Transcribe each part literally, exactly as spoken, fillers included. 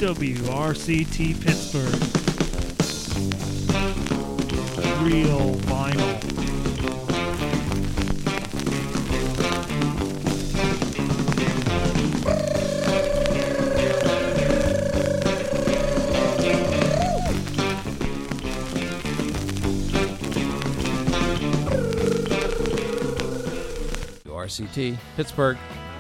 W R C T Pittsburgh. Real vinyl. R C T Pittsburgh.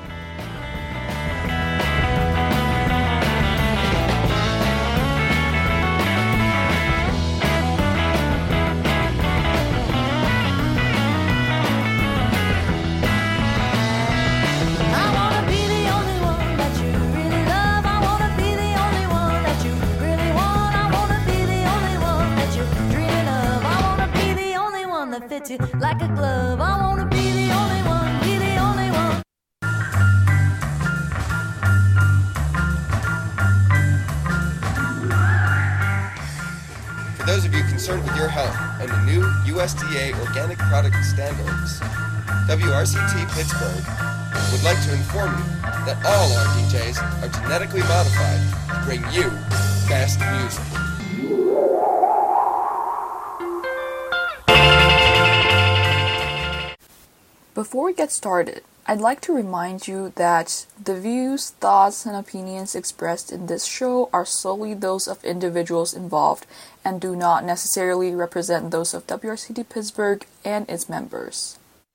Like a glove, I wanna be the only one, be the only one. For those of you concerned with your health and the new U S D A organic product standards, W R C T Pittsburgh would like to inform you that all our D Js are genetically modified to bring you best music. Before we get started, I'd like to remind you that the views, thoughts, and opinions expressed in this show are solely those of individuals involved and do not necessarily represent those of W R C T Pittsburgh and its members.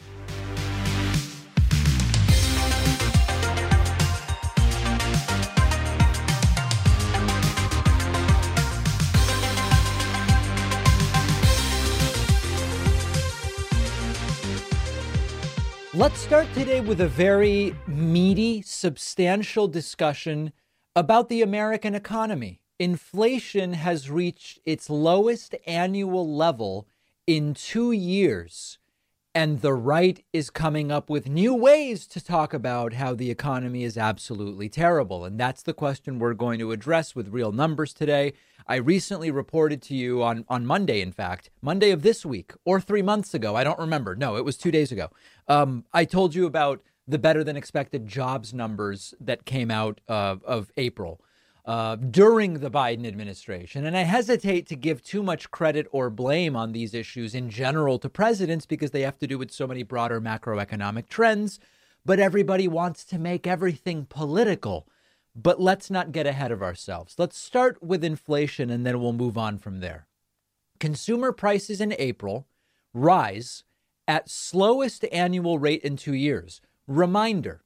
Let's start today with a very meaty, substantial discussion about the American economy. Inflation has reached its lowest annual level in two years, and the right is coming up with new ways to talk about how the economy is absolutely terrible. And that's the question we're going to address with real numbers today. I recently reported to you on, on Monday, in fact, Monday of this week or three months ago. I don't remember. No, it was two days ago. Um, I told you about the better than expected jobs numbers that came out uh, of April uh, during the Biden administration. And I hesitate to give too much credit or blame on these issues in general to presidents because they have to do with so many broader macroeconomic trends. But everybody wants to make everything political. But let's not get ahead of ourselves. Let's start with inflation and then we'll move on from there. Consumer prices in April rise at slowest annual rate in two years. Reminder,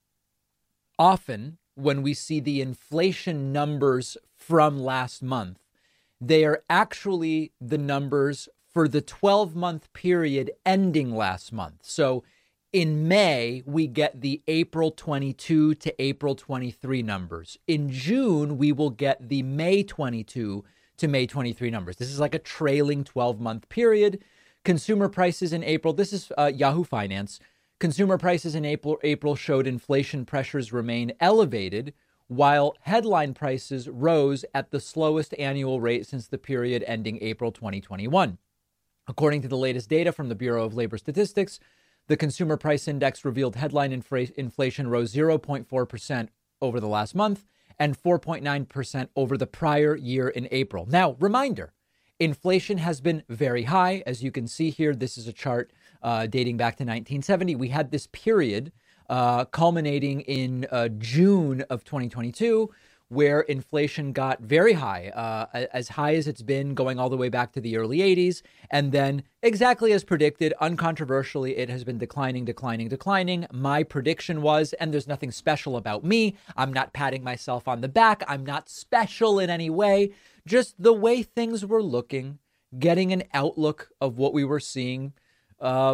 often when we see the inflation numbers from last month, they are actually the numbers for the twelve-month period ending last month. So in May, we get the April twenty-two to April twenty-three numbers. In June, we will get the May twenty-two to May twenty-three numbers. This is like a trailing twelve-month period. Consumer prices in April, this is uh, Yahoo Finance. Consumer prices in April, April showed inflation pressures remain elevated, while headline prices rose at the slowest annual rate since the period ending April twenty twenty-one. According to the latest data from the Bureau of Labor Statistics, the Consumer Price Index revealed headline infra- inflation rose zero point four percent over the last month and four point nine percent over the prior year in April. Now, reminder, inflation has been very high. As you can see here, this is a chart uh, dating back to nineteen seventy. We had this period uh, culminating in uh, June of twenty twenty-two, where inflation got very high, uh, as high as it's been going all the way back to the early eighties. And then exactly as predicted, uncontroversially, it has been declining, declining, declining. My prediction was, and there's nothing special about me. I'm not patting myself on the back. I'm not special in any way. Just the way things were looking, getting an outlook of what we were seeing, uh,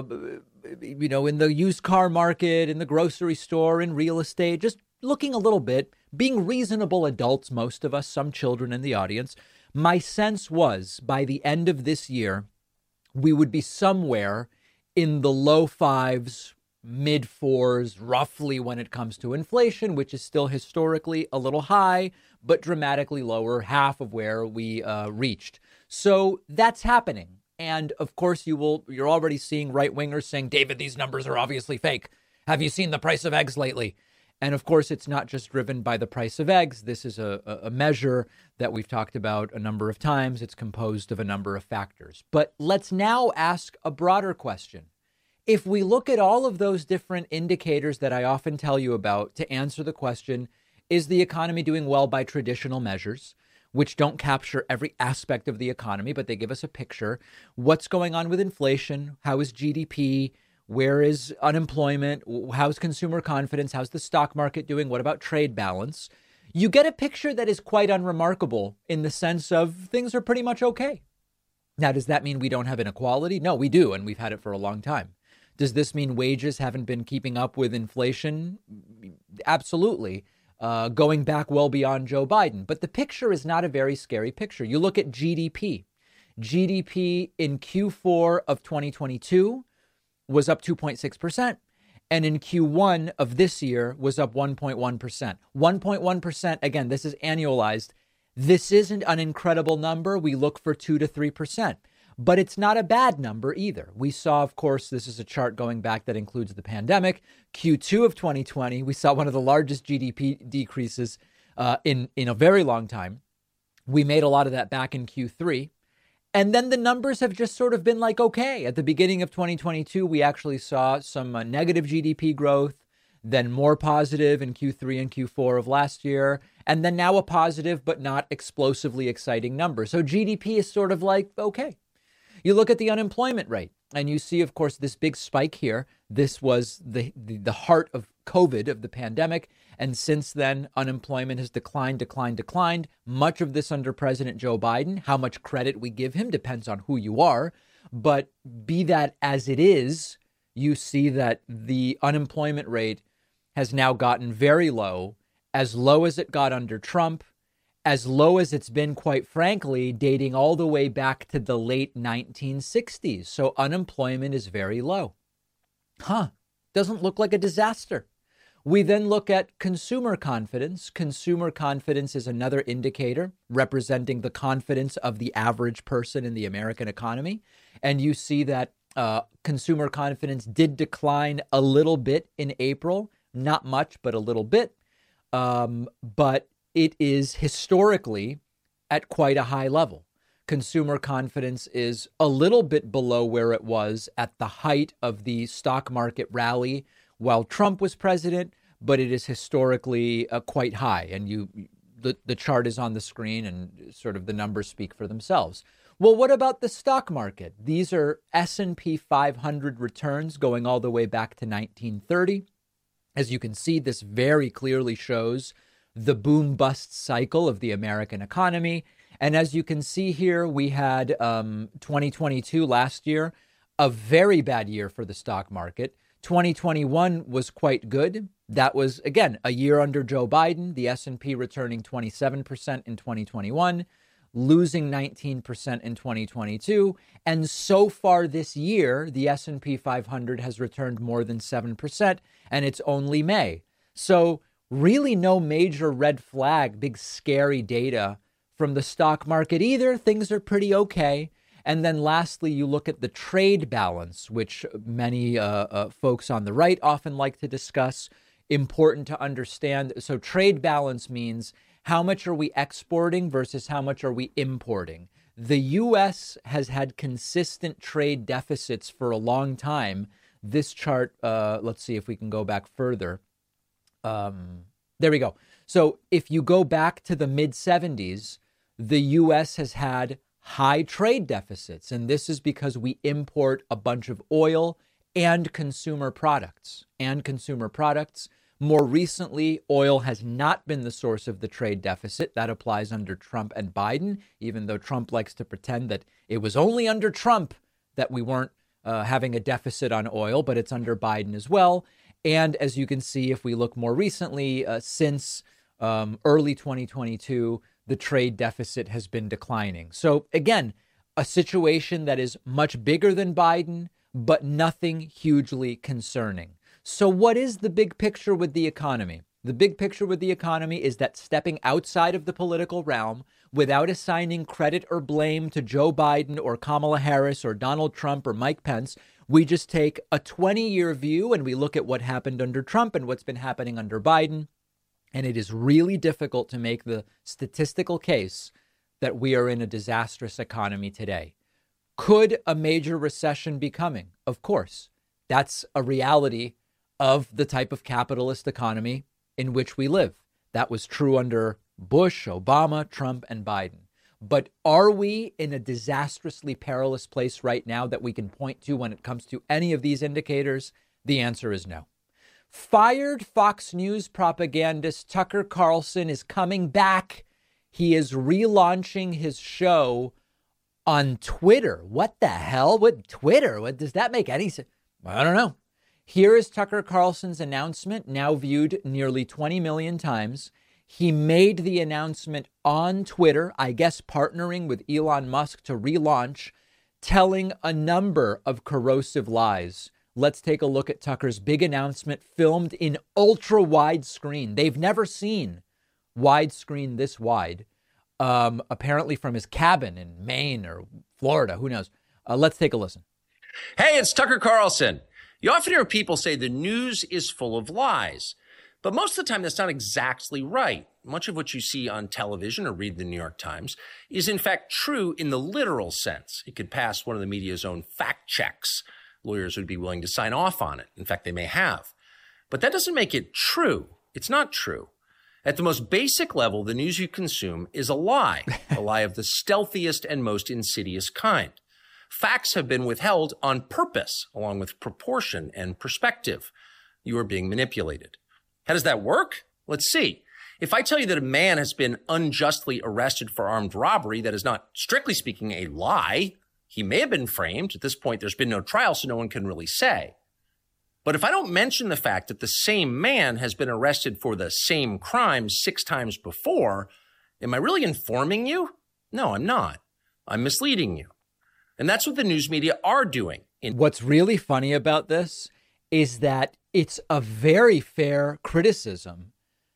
you know, in the used car market, in the grocery store, in real estate, just looking a little bit, being reasonable adults, most of us, some children in the audience. My sense was by the end of this year, we would be somewhere in the low fives, mid fours, roughly when it comes to inflation, which is still historically a little high, but dramatically lower, half of where we uh, reached. So that's happening. And of course, you will, you're already seeing right wingers saying, David, these numbers are obviously fake. Have you seen the price of eggs lately? And of course, it's not just driven by the price of eggs. This is a, a measure that we've talked about a number of times. It's composed of a number of factors. But let's now ask a broader question. If we look at all of those different indicators that I often tell you about to answer the question, is the economy doing well by traditional measures, which don't capture every aspect of the economy, but they give us a picture? What's going on with inflation? How is G D P? Where is unemployment? How's consumer confidence? How's the stock market doing? What about trade balance? You get a picture that is quite unremarkable in the sense of things are pretty much okay. Now, does that mean we don't have inequality? No, we do, and we've had it for a long time. Does this mean wages haven't been keeping up with inflation? Absolutely, uh, going back well beyond Joe Biden. But the picture is not a very scary picture. You look at G D P. G D P in Q four of twenty twenty-two was up two point six percent. And in Q one of this year was up one point one percent. one point one percent, again, this is annualized. This isn't an incredible number. We look for two to three percent. But it's not a bad number either. We saw, of course, this is a chart going back that includes the pandemic. Q two of twenty twenty, we saw one of the largest G D P decreases uh, in, in a very long time. We made a lot of that back in Q three. And then the numbers have just sort of been like, okay, at the beginning of twenty twenty-two, we actually saw some uh, negative G D P growth, then more positive in Q three and Q four of last year, and then now a positive but not explosively exciting number. So G D P is sort of like, okay. You look at the unemployment rate and you see, of course, this big spike here. This was the, the, the heart of COVID, of the pandemic. And since then, unemployment has declined, declined, declined. Much of this under President Joe Biden. How much credit we give him depends on who you are. But be that as it is, you see that the unemployment rate has now gotten very low, as low as it got under Trump, as low as it's been, quite frankly, dating all the way back to the late nineteen sixties. So unemployment is very low. Huh, doesn't look like a disaster. We then look at consumer confidence. Consumer confidence is another indicator representing the confidence of the average person in the American economy. And you see that uh, consumer confidence did decline a little bit in April, not much, but a little bit. Um, but it is historically at quite a high level. Consumer confidence is a little bit below where it was at the height of the stock market rally while Trump was president, but it is historically uh, quite high. And you, the, the chart is on the screen and sort of the numbers speak for themselves. Well, what about the stock market? These are S and P five hundred returns going all the way back to nineteen thirty. As you can see, this very clearly shows the boom-bust cycle of the American economy. And as you can see here, we had um, twenty twenty-two last year, a very bad year for the stock market. twenty twenty-one was quite good. That was, again, a year under Joe Biden, the S and P returning twenty-seven percent in twenty twenty-one, losing nineteen percent in twenty twenty-two. And so far this year, the S and P five hundred has returned more than seven percent, and it's only May. So really no major red flag, big scary data from the stock market either. Things are pretty okay. And then lastly, you look at the trade balance, which many uh, uh, folks on the right often like to discuss. Important to understand. So trade balance means how much are we exporting versus how much are we importing? The U S has had consistent trade deficits for a long time. This chart, uh, let's see if we can go back further. Um, there we go. So if you go back to the mid seventies, the U S has had high trade deficits. And this is because we import a bunch of oil and consumer products and consumer products. More recently, oil has not been the source of the trade deficit. That applies under Trump and Biden, even though Trump likes to pretend that it was only under Trump that we weren't uh, having a deficit on oil, but it's under Biden as well. And as you can see, if we look more recently, uh, since um, early twenty twenty-two, the trade deficit has been declining. So again, a situation that is much bigger than Biden, but nothing hugely concerning. So what is the big picture with the economy? The big picture with the economy is that stepping outside of the political realm, without assigning credit or blame to Joe Biden or Kamala Harris or Donald Trump or Mike Pence, We just take a twenty-year view and we look at what happened under Trump and what's been happening under Biden. And it is really difficult to make the statistical case that we are in a disastrous economy today. Could a major recession be coming? Of course. That's a reality of the type of capitalist economy in which we live. That was true under Bush, Obama, Trump, and Biden. But are we in a disastrously perilous place right now that we can point to when it comes to any of these indicators? The answer is no. Fired Fox News propagandist Tucker Carlson is coming back. He is relaunching his show on Twitter. What the hell? What Twitter? What does that make any sense? I don't know. Here is Tucker Carlson's announcement, now viewed nearly twenty million times. He made the announcement on Twitter, I guess partnering with Elon Musk to relaunch, telling a number of corrosive lies. Let's take a look at Tucker's big announcement filmed in ultra widescreen. They've never seen widescreen this wide, um, apparently from his cabin in Maine or Florida. Who knows? Uh, let's take a listen. Hey, it's Tucker Carlson. You often hear people say the news is full of lies, but most of the time that's not exactly right. Much of what you see on television or read the New York Times is in fact true in the literal sense. It could pass one of the media's own fact checks. Lawyers would be willing to sign off on it. In fact, they may have. But that doesn't make it true. It's not true. At the most basic level, the news you consume is a lie, a lie of the stealthiest and most insidious kind. Facts have been withheld on purpose, along with proportion and perspective. You are being manipulated. How does that work? Let's see. If I tell you that a man has been unjustly arrested for armed robbery, that is not, strictly speaking, a lie. He may have been framed. At this point, there's been no trial, so no one can really say. But if I don't mention the fact that the same man has been arrested for the same crime six times before, am I really informing you? No, I'm not. I'm misleading you. And that's what the news media are doing. In- What's really funny about this is that it's a very fair criticism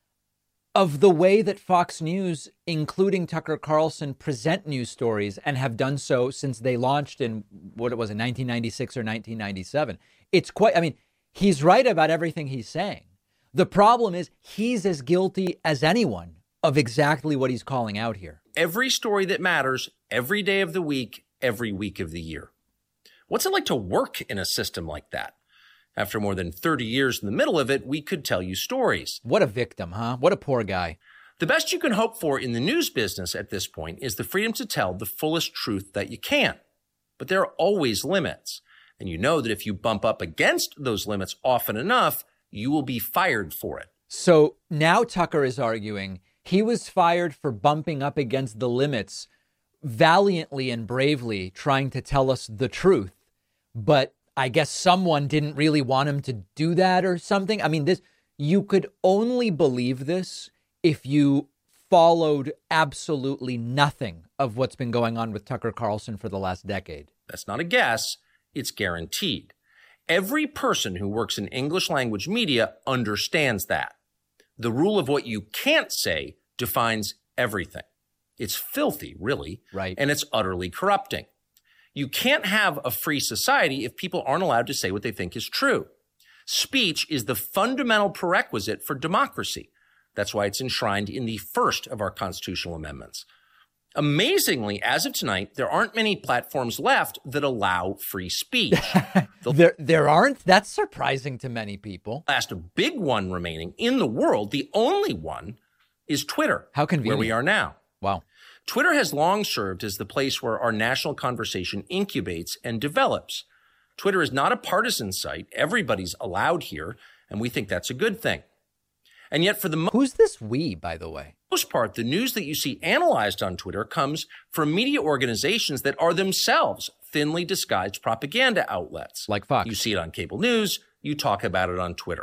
of the way that Fox News, including Tucker Carlson, present news stories and have done so since they launched in what it was in nineteen ninety-six or nineteen ninety-seven. It's quite, I mean, he's right about everything he's saying. The problem is he's as guilty as anyone of exactly what he's calling out here. Every story that matters, every day of the week, every week of the year. What's it like to work in a system like that? After more than thirty years in the middle of it, we could tell you stories. What a victim, huh? What a poor guy. The best you can hope for in the news business at this point is the freedom to tell the fullest truth that you can. But there are always limits. And you know that if you bump up against those limits often enough, you will be fired for it. So now Tucker is arguing he was fired for bumping up against the limits, valiantly and bravely trying to tell us the truth. But I guess someone didn't really want him to do that or something. I mean, this, you could only believe this if you followed absolutely nothing of what's been going on with Tucker Carlson for the last decade. That's not a guess. It's guaranteed. Every person who works in English language media understands that. The rule of what you can't say defines everything. It's filthy, really. Right. And it's utterly corrupting. You can't have a free society if people aren't allowed to say what they think is true. Speech is the fundamental prerequisite for democracy. That's why it's enshrined in the first of our constitutional amendments. Amazingly, as of tonight, there aren't many platforms left that allow free speech. The there, there aren't? That's surprising to many people. last big one remaining in the world, the only one, is Twitter. How convenient. Where we are now. Wow. Twitter has long served as the place where our national conversation incubates and develops. Twitter is not a partisan site. Everybody's allowed here, and we think that's a good thing. And yet for the mo- Who's this we, by the way? most part, the news that you see analyzed on Twitter comes from media organizations that are themselves thinly disguised propaganda outlets. Like Fox. You see it on cable news, you talk about it on Twitter.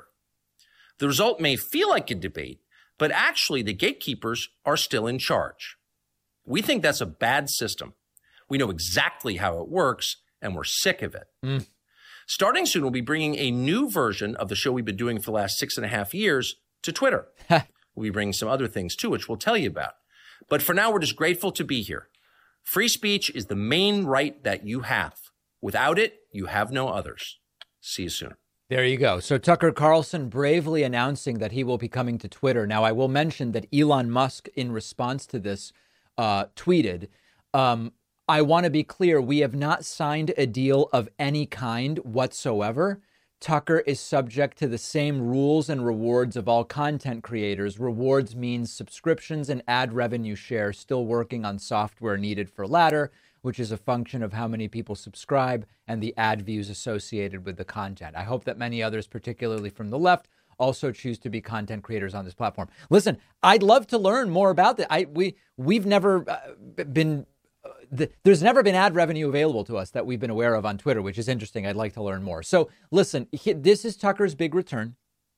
The result may feel like a debate, but actually the gatekeepers are still in charge. We think that's a bad system. We know exactly how it works, and we're sick of it. Mm. Starting soon, we'll be bringing a new version of the show we've been doing for the last six and a half years to Twitter. We'll be bringing some other things too, which we'll tell you about. But for now, we're just grateful to be here. Free speech is the main right that you have. Without it, You have no others. See you soon. There you go. So Tucker Carlson bravely announcing that he will be coming to Twitter. Now, I will mention that Elon Musk, in response to this, uh, tweeted, um, I want to be clear, we have not signed a deal of any kind whatsoever. Tucker is subject to the same rules and rewards of all content creators. Rewards means subscriptions and ad revenue share, still working on software needed for Ladder, which is a function of how many people subscribe and the ad views associated with the content. I hope that many others, particularly from the left, also choose to be content creators on this platform. Listen, I'd love to learn more about that. I we we've never uh, been uh, the, there's never been ad revenue available to us that we've been aware of on Twitter, which is interesting. I'd like to learn more. So listen, he, this is Tucker's big return.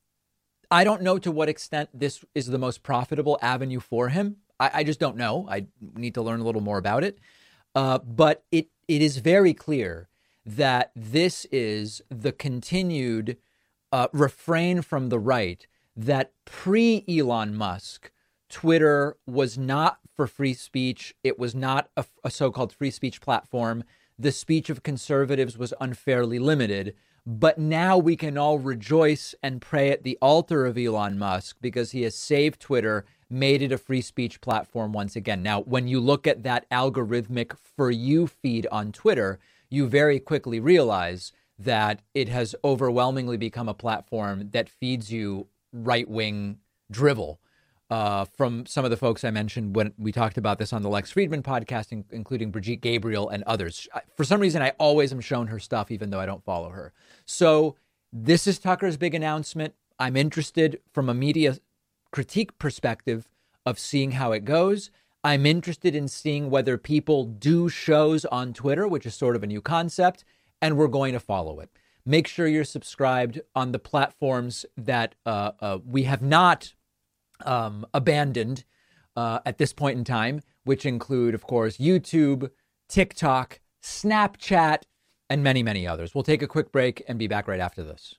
I don't know to what extent this is the most profitable avenue for him. I, I just don't know. I need to learn a little more about it. Uh, but it it is very clear that this is the continued uh, refrain from the right that pre-Elon Musk, Twitter was not for free speech. It was not a, a so-called free speech platform. The speech of conservatives was unfairly limited. But now we can all rejoice and pray at the altar of Elon Musk because he has saved Twitter, made it a free speech platform once again. Now, when you look at that algorithmic For You feed on Twitter, you very quickly realize that it has overwhelmingly become a platform that feeds you right-wing drivel uh, from some of the folks I mentioned when we talked about this on the Lex Friedman podcast, in- including Brigitte Gabriel and others. For some reason, I always am shown her stuff, even though I don't follow her. So this is Tucker's big announcement. I'm interested from a media critique perspective of seeing how it goes. I'm interested in seeing whether people do shows on Twitter, which is sort of a new concept, and we're going to follow it. Make sure you're subscribed on the platforms that uh, uh, we have not um, abandoned uh, at this point in time, which include, of course, YouTube, TikTok, Snapchat, and many, many others. We'll take a quick break and be back right after this.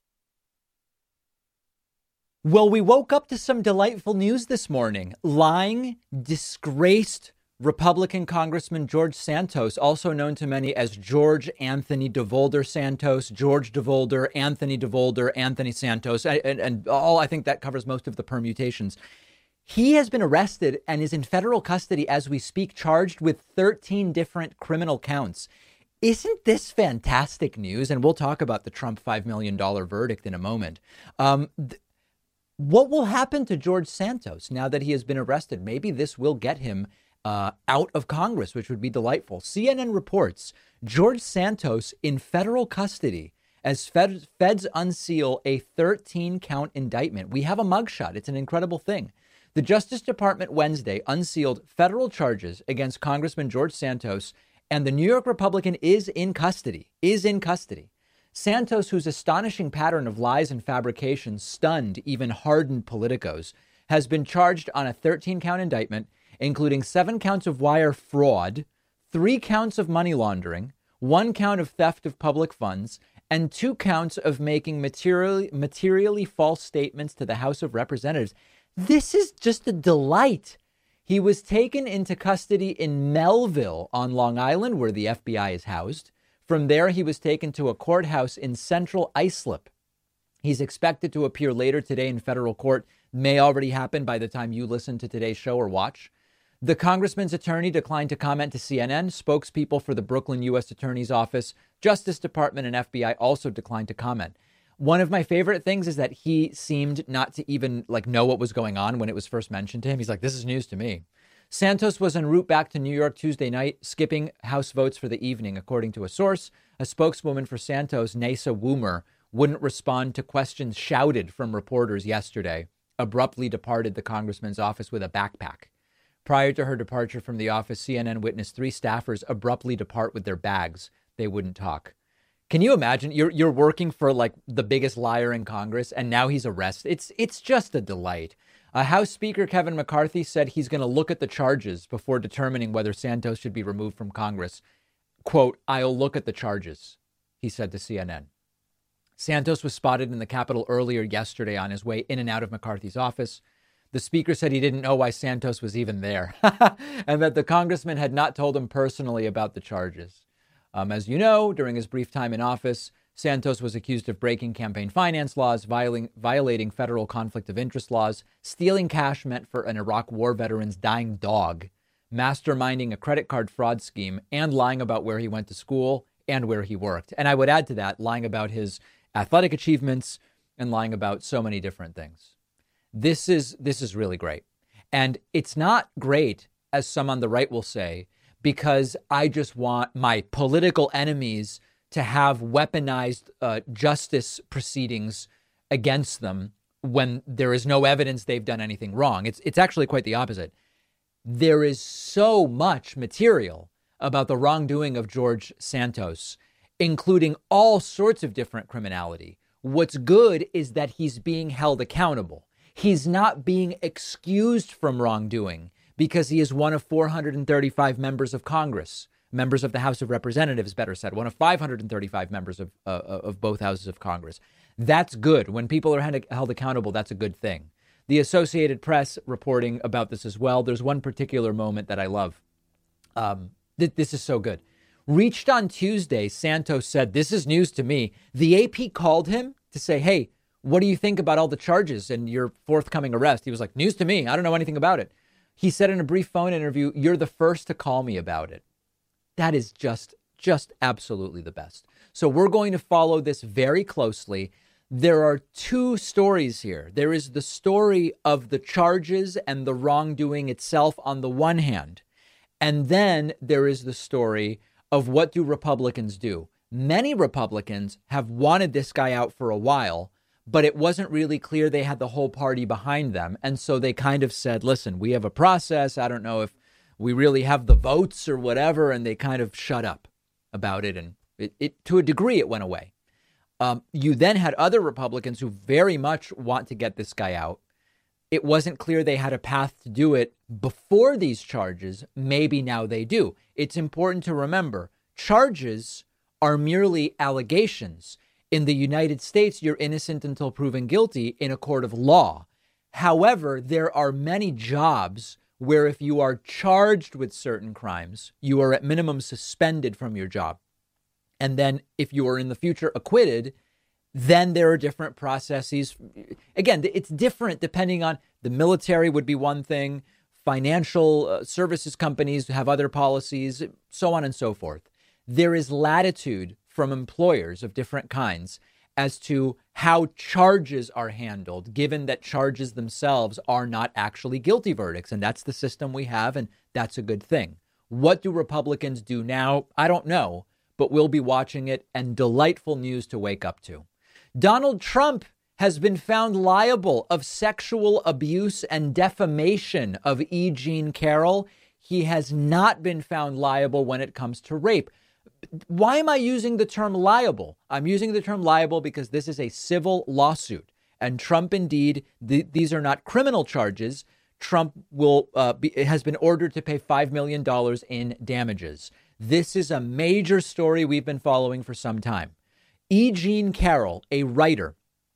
Well, we woke up to some delightful news this morning. Lying, disgraced Republican Congressman George Santos, also known to many as George Anthony DeVolder Santos, George DeVolder, Anthony DeVolder, Anthony Santos, and, and all, I think that covers most of the permutations. He has been arrested and is in federal custody as we speak, charged with thirteen different criminal counts. Isn't this fantastic news? And we'll talk about the Trump five million dollars verdict in a moment. Um, th- what will happen to George Santos now that he has been arrested? Maybe this will get him uh, out of Congress, which would be delightful. C N N reports George Santos in federal custody as fed- feds unseal a thirteen count indictment. We have a mugshot. It's an incredible thing. The Justice Department Wednesday unsealed federal charges against Congressman George Santos, and the New York Republican is in custody, is in custody. Santos, whose astonishing pattern of lies and fabrications stunned even hardened politicos, has been charged on a thirteen count indictment, including seven counts of wire fraud, three counts of money laundering, one count of theft of public funds, and two counts of making materially, materially false statements to the House of Representatives. This is just a delight. He was taken into custody in Melville on Long Island, where the F B I is housed. From there, he was taken to a courthouse in central Islip. He's expected to appear later today in federal court. May already happen by the time you listen to today's show or watch. The congressman's attorney declined to comment to C N N. Spokespeople for the Brooklyn U S Attorney's Office, Justice Department, and F B I also declined to comment. One of my favorite things is that he seemed not to even like know what was going on when it was first mentioned to him. He's like, this is news to me. Santos was en route back to New York Tuesday night, skipping House votes for the evening, according to a source. A spokeswoman for Santos, Nasa Woomer, wouldn't respond to questions shouted from reporters yesterday, abruptly departed the congressman's office with a backpack. Prior to her departure from the office, C N N witnessed three staffers abruptly depart with their bags. They wouldn't talk. Can you imagine? You're you're working for like the biggest liar in Congress, and now he's arrested. It's it's just a delight. Uh, House Speaker Kevin McCarthy said he's going to look at the charges before determining whether Santos should be removed from Congress. Quote, I'll look at the charges, he said to C N N. Santos was spotted in the Capitol earlier yesterday on his way in and out of McCarthy's office. The speaker said he didn't know why Santos was even there and that the congressman had not told him personally about the charges. Um, as you know, during his brief time in office, Santos was accused of breaking campaign finance laws, violating, violating federal conflict of interest laws, stealing cash meant for an Iraq war veteran's dying dog, masterminding a credit card fraud scheme, and lying about where he went to school and where he worked. And I would add to that, lying about his athletic achievements and lying about so many different things. This is this is really great. And it's not great, as some on the right will say, because I just want my political enemies to have weaponized uh, justice proceedings against them when there is no evidence they've done anything wrong. It's it's actually quite the opposite. There is so much material about the wrongdoing of George Santos, including all sorts of different criminality. What's good is that he's being held accountable. He's not being excused from wrongdoing because he is one of four hundred thirty-five members of Congress. Members of the House of Representatives, better said, one of five hundred thirty-five members of uh, of both houses of Congress. That's good. When people are held accountable, that's a good thing. The Associated Press reporting about this as well. There's one particular moment that I love. Um, th- this is so good. Reached on Tuesday, Santos said, "This is news to me." The A P called him to say, "Hey, what do you think about all the charges and your forthcoming arrest?" He was like, "News to me. I don't know anything about it." He said in a brief phone interview, "You're the first to call me about it." That is just, just absolutely the best. So we're going to follow this very closely. There are two stories here. There is the story of the charges and the wrongdoing itself on the one hand. And then there is the story of what do Republicans do. Many Republicans have wanted this guy out for a while, but it wasn't really clear they had the whole party behind them. And so they kind of said, listen, we have a process. I don't know if we really have the votes or whatever, and they kind of shut up about it. And it, it to a degree, it went away. Um, you then had other Republicans who very much want to get this guy out. It wasn't clear they had a path to do it before these charges. Maybe now they do. It's important to remember, charges are merely allegations. In the United States, you're innocent until proven guilty in a court of law. However, there are many jobs where if you are charged with certain crimes, you are at minimum suspended from your job. And then if you are in the future acquitted, then there are different processes. Again, it's different depending on the military would be one thing. Financial uh, services companies have other policies, so on and so forth. There is latitude from employers of different kinds as to how charges are handled, given that charges themselves are not actually guilty verdicts. And that's the system we have, and that's a good thing. What do Republicans do now? I don't know, but we'll be watching it, and delightful news to wake up to. Donald Trump has been found liable of sexual abuse and defamation of E. Jean Carroll. He has not been found liable when it comes to rape. Why am I using the term liable? I'm using the term liable because this is a civil lawsuit, and Trump, indeed, th- these are not criminal charges. Trump will uh, be, has been ordered to pay five million dollars in damages. This is a major story we've been following for some time. E. Jean Carroll, a writer,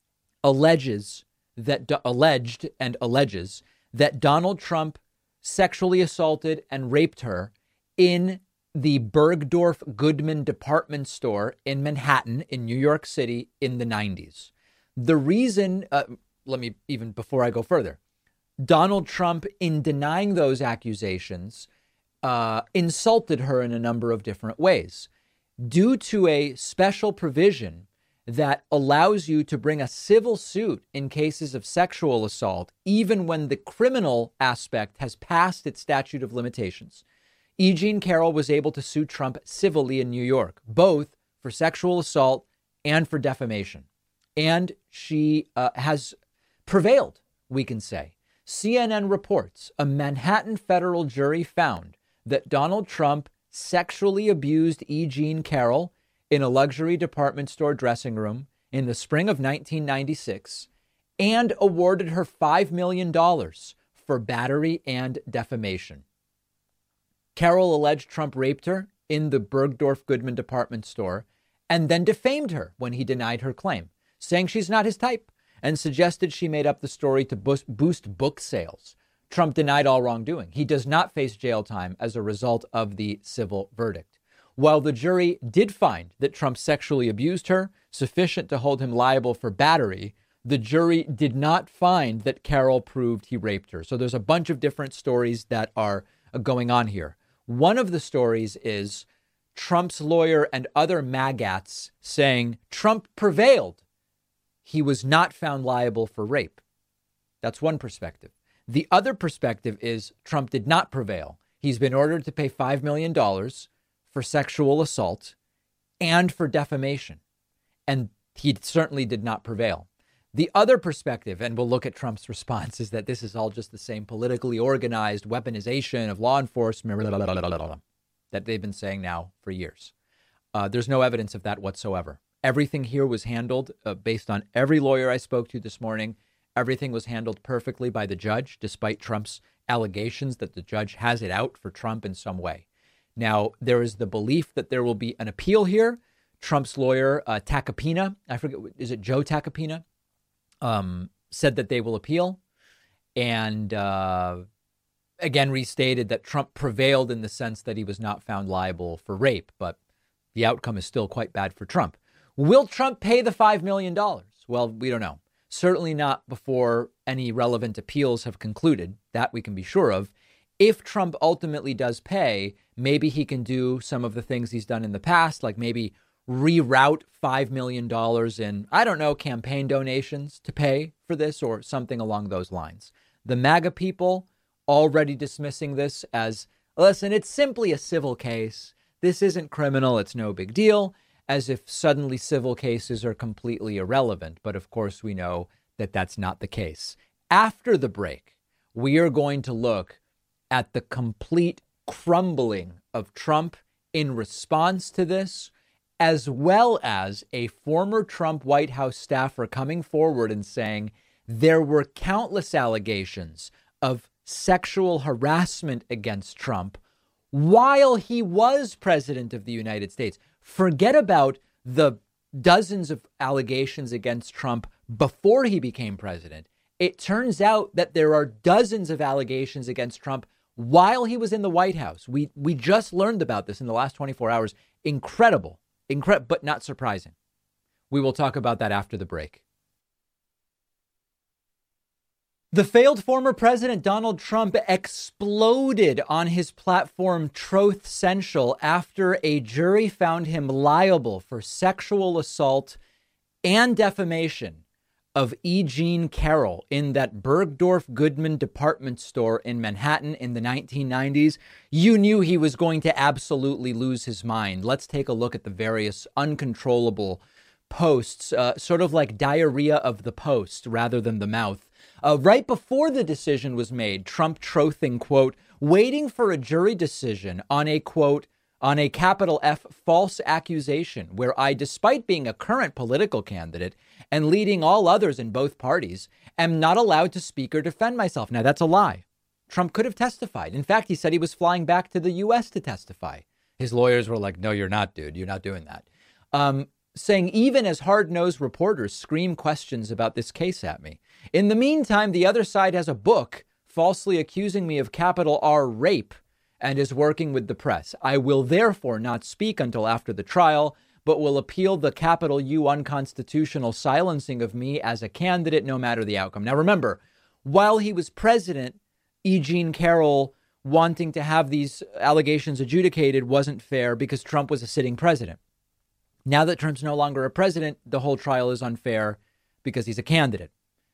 alleges that alleged and alleges that Donald Trump sexually assaulted and raped her in the Bergdorf Goodman department store in Manhattan in New York City in the nineties. The reason, uh, let me even before I go further, Donald Trump, in denying those accusations, uh, insulted her in a number of different ways. Due to a special provision that allows you to bring a civil suit in cases of sexual assault, even when the criminal aspect has passed its statute of limitations, E. Jean Carroll was able to sue Trump civilly in New York, both for sexual assault and for defamation. And she uh, has prevailed, we can say. C N N reports a Manhattan federal jury found that Donald Trump sexually abused E. Jean Carroll in a luxury department store dressing room in the spring of nineteen ninety-six and awarded her five million dollars for battery and defamation. Carroll alleged Trump raped her in the Bergdorf Goodman department store and then defamed her when he denied her claim, saying she's not his type, and suggested she made up the story to boost, boost book sales. Trump denied all wrongdoing. He does not face jail time as a result of the civil verdict. While the jury did find that Trump sexually abused her, sufficient to hold him liable for battery, the jury did not find that Carroll proved he raped her. So there's a bunch of different stories that are going on here. One of the stories is Trump's lawyer and other magats saying Trump prevailed. He was not found liable for rape. That's one perspective. The other perspective is Trump did not prevail. He's been ordered to pay five million dollars for sexual assault and for defamation. And he certainly did not prevail. The other perspective, and we'll look at Trump's response, is that this is all just the same politically organized weaponization of law enforcement blah, blah, blah, blah, blah, that they've been saying now for years. Uh, there's no evidence of that whatsoever. Everything here was handled uh, based on every lawyer I spoke to this morning. Everything was handled perfectly by the judge, despite Trump's allegations that the judge has it out for Trump in some way. Now, there is the belief that there will be an appeal here. Trump's lawyer, uh, Tacopina, I forget, is it Joe Tacopina, um, said that they will appeal. And uh, again, restated that Trump prevailed in the sense that he was not found liable for rape. But the outcome is still quite bad for Trump. Will Trump pay the five million dollars? Well, we don't know. Certainly not before any relevant appeals have concluded. That we can be sure of. If Trump ultimately does pay, maybe he can do some of the things he's done in the past, like maybe reroute five million dollars in, I don't know, campaign donations to pay for this or something along those lines. The MAGA people already dismissing this as, listen, it's simply a civil case. This isn't criminal. It's no big deal, as if suddenly civil cases are completely irrelevant. But of course, we know that that's not the case. After the break, we are going to look at the complete crumbling of Trump in response to this, as well as a former Trump White House staffer coming forward and saying there were countless allegations of sexual harassment against Trump while he was president of the United States. Forget about the dozens of allegations against Trump before he became president. It turns out that there are dozens of allegations against Trump while he was in the White House. We we just learned about this in the last twenty-four hours. Incredible, incredible, but not surprising. We will talk about that after the break. The failed former president Donald Trump exploded on his platform Truth Central after a jury found him liable for sexual assault and defamation of E. Jean Carroll in that Bergdorf Goodman department store in Manhattan in the nineteen nineties. You knew he was going to absolutely lose his mind. Let's take a look at the various uncontrollable posts, uh, sort of like diarrhea of the post rather than the mouth. Uh, right before the decision was made, Trump trothing, quote, waiting for a jury decision on a, quote, on a capital F false accusation where I, despite being a current political candidate and leading all others in both parties, am not allowed to speak or defend myself. Now, that's a lie. Trump could have testified. In fact, he said he was flying back to the U S to testify. His lawyers were like, no, you're not, dude. You're not doing that. Um, saying even as hard-nosed reporters scream questions about this case at me. In the meantime, the other side has a book falsely accusing me of capital R rape and is working with the press. I will therefore not speak until after the trial, but will appeal the capital U unconstitutional silencing of me as a candidate, no matter the outcome. Now, remember, while he was president, E. Jean Carroll wanting to have these allegations adjudicated wasn't fair because Trump was a sitting president. Now that Trump's no longer a president, the whole trial is unfair because he's a candidate.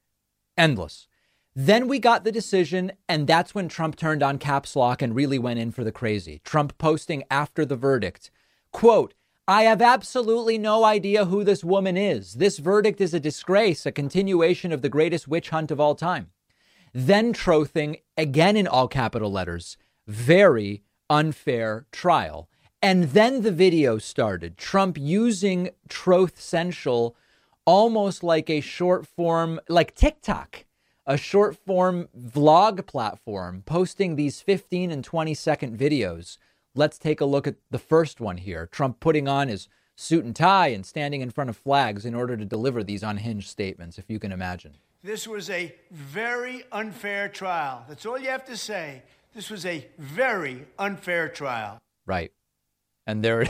Endless. Then we got the decision, and that's when Trump turned on caps lock and really went in for the crazy. Trump posting after the verdict, quote, I have absolutely no idea who this woman is. This verdict is a disgrace, a continuation of the greatest witch hunt of all time. Then trothing, again in all capital letters, very unfair trial. And then the video started. Trump using Truth Central almost like a short form, like TikTok, a short form vlog platform, posting these fifteen and twenty second videos. Let's take a look at the first one here. Trump putting on his suit and tie and standing in front of flags in order to deliver these unhinged statements, if you can imagine. This was a very unfair trial. That's all you have to say. This was a very unfair trial. Right. And there,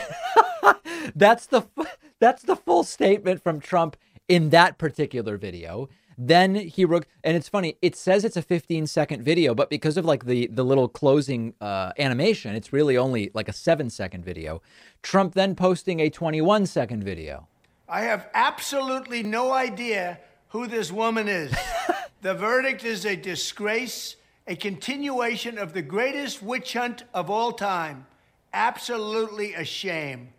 that's the that's the full statement from Trump in that particular video. Then he wrote, and it's funny, it says it's a fifteen second video, but because of like the, the little closing uh, animation, it's really only like a seven second video. Trump then posting a twenty-one second video. I have absolutely no idea who this woman is. The verdict is a disgrace, a continuation of the greatest witch hunt of all time. Absolutely a shame.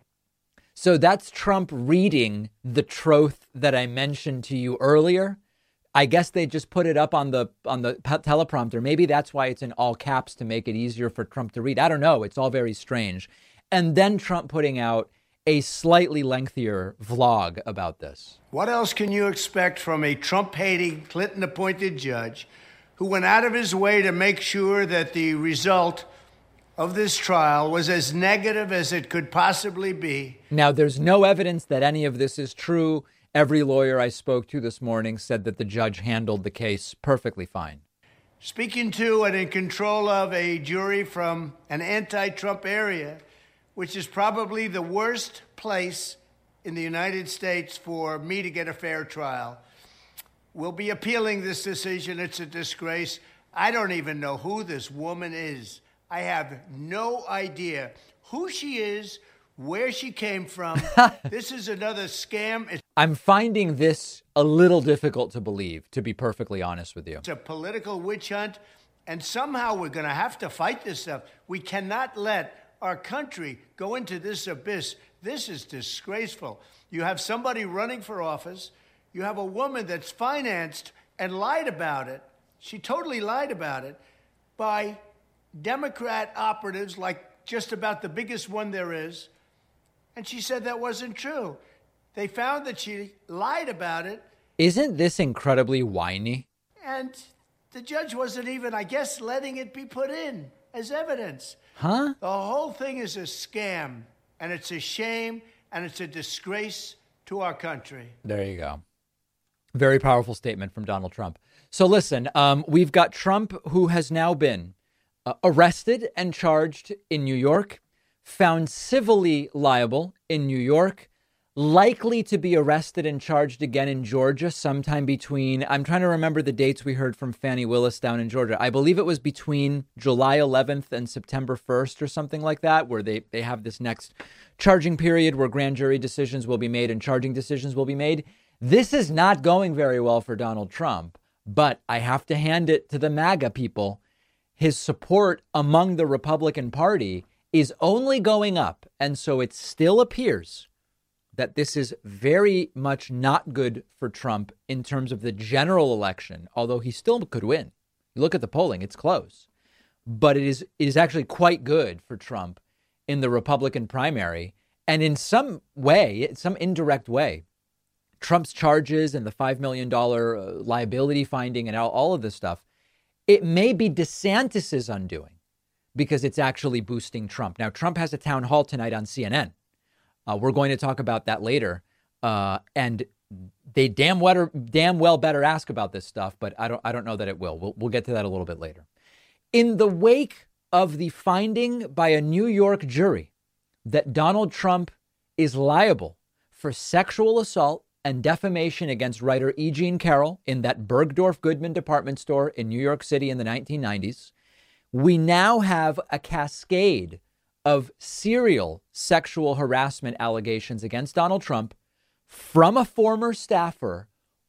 So that's Trump reading the troth that I mentioned to you earlier. I guess they just put it up on the on the teleprompter. Maybe that's why it's in all caps to make it easier for Trump to read. I don't know. It's all very strange. And then Trump putting out a slightly lengthier vlog about this. What else can you expect from a Trump-hating, Clinton-appointed judge who went out of his way to make sure that the result of this trial was as negative as it could possibly be? Now, there's no evidence that any of this is true. Every lawyer I spoke to this morning said that the judge handled the case perfectly fine. Speaking to and in control of a jury from an anti-Trump area, which is probably the worst place in the United States for me to get a fair trial, we'll be appealing this decision. It's a disgrace. I don't even know who this woman is. I have no idea who she is, where she came from. This is another scam. It's I'm finding this a little difficult to believe, to be perfectly honest with you. a political witch hunt, and somehow we're going to have to fight this stuff. We cannot let our country go into this abyss. This is disgraceful. You have somebody running for office. You have a woman that's financed and lied about it. She totally lied about it by Democrat operatives, like just about the biggest one there is. And she said that wasn't true. They found that she lied about it. Isn't this incredibly whiny? And the judge wasn't even, I guess, letting it be put in as evidence. Huh? The whole thing is a scam, and it's a shame, and it's a disgrace to our country. There you go. Very powerful statement from Donald Trump. So listen, um, we've got Trump, who has now been uh, arrested and charged in New York, found civilly liable in New York, likely to be arrested and charged again in Georgia sometime between, I'm trying to remember the dates we heard from Fannie Willis down in Georgia. I believe it was between July eleventh and September first or something like that, where they, they have this next charging period where grand jury decisions will be made and charging decisions will be made. This is not going very well for Donald Trump, but I have to hand it to the MAGA people. His support among the Republican Party is only going up. And so it still appears that this is very much not good for Trump in terms of the general election, although he still could win. You look at the polling, it's close. But it is it is actually quite good for Trump in the Republican primary. And in some way, some indirect way, Trump's charges and the five million dollars liability finding and all, all of this stuff, it may be DeSantis's undoing because it's actually boosting Trump. Now, Trump has a town hall tonight on C N N. Uh, we're going to talk about that later. Uh, and they damn well, damn well better ask about this stuff, but I don't I don't know that it will. We'll, we'll get to that a little bit later. In the wake of the finding by a New York jury that Donald Trump is liable for sexual assault and defamation against writer E. Jean Carroll in that Bergdorf Goodman department store in New York City in the nineteen nineties, we now have a cascade of serial sexual harassment allegations against Donald Trump from a former staffer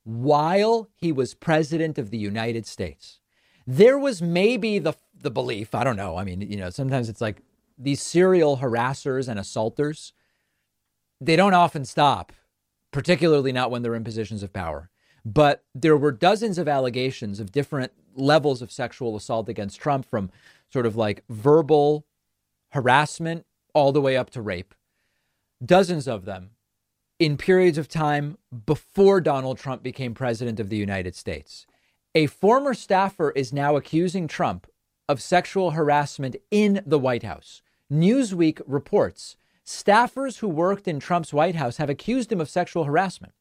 while he was president of the United States. There was maybe the the belief, I don't know. I mean, you know, sometimes it's like these serial harassers and assaulters, they don't often stop, particularly not when they're in positions of power. But there were dozens of allegations of different levels of sexual assault against Trump, from sort of like verbal harassment all the way up to rape. Dozens of them in periods of time before Donald Trump became president of the United States. A former staffer is now accusing Trump of sexual harassment in the White House. Newsweek reports staffers who worked in Trump's White House have accused him of sexual harassment.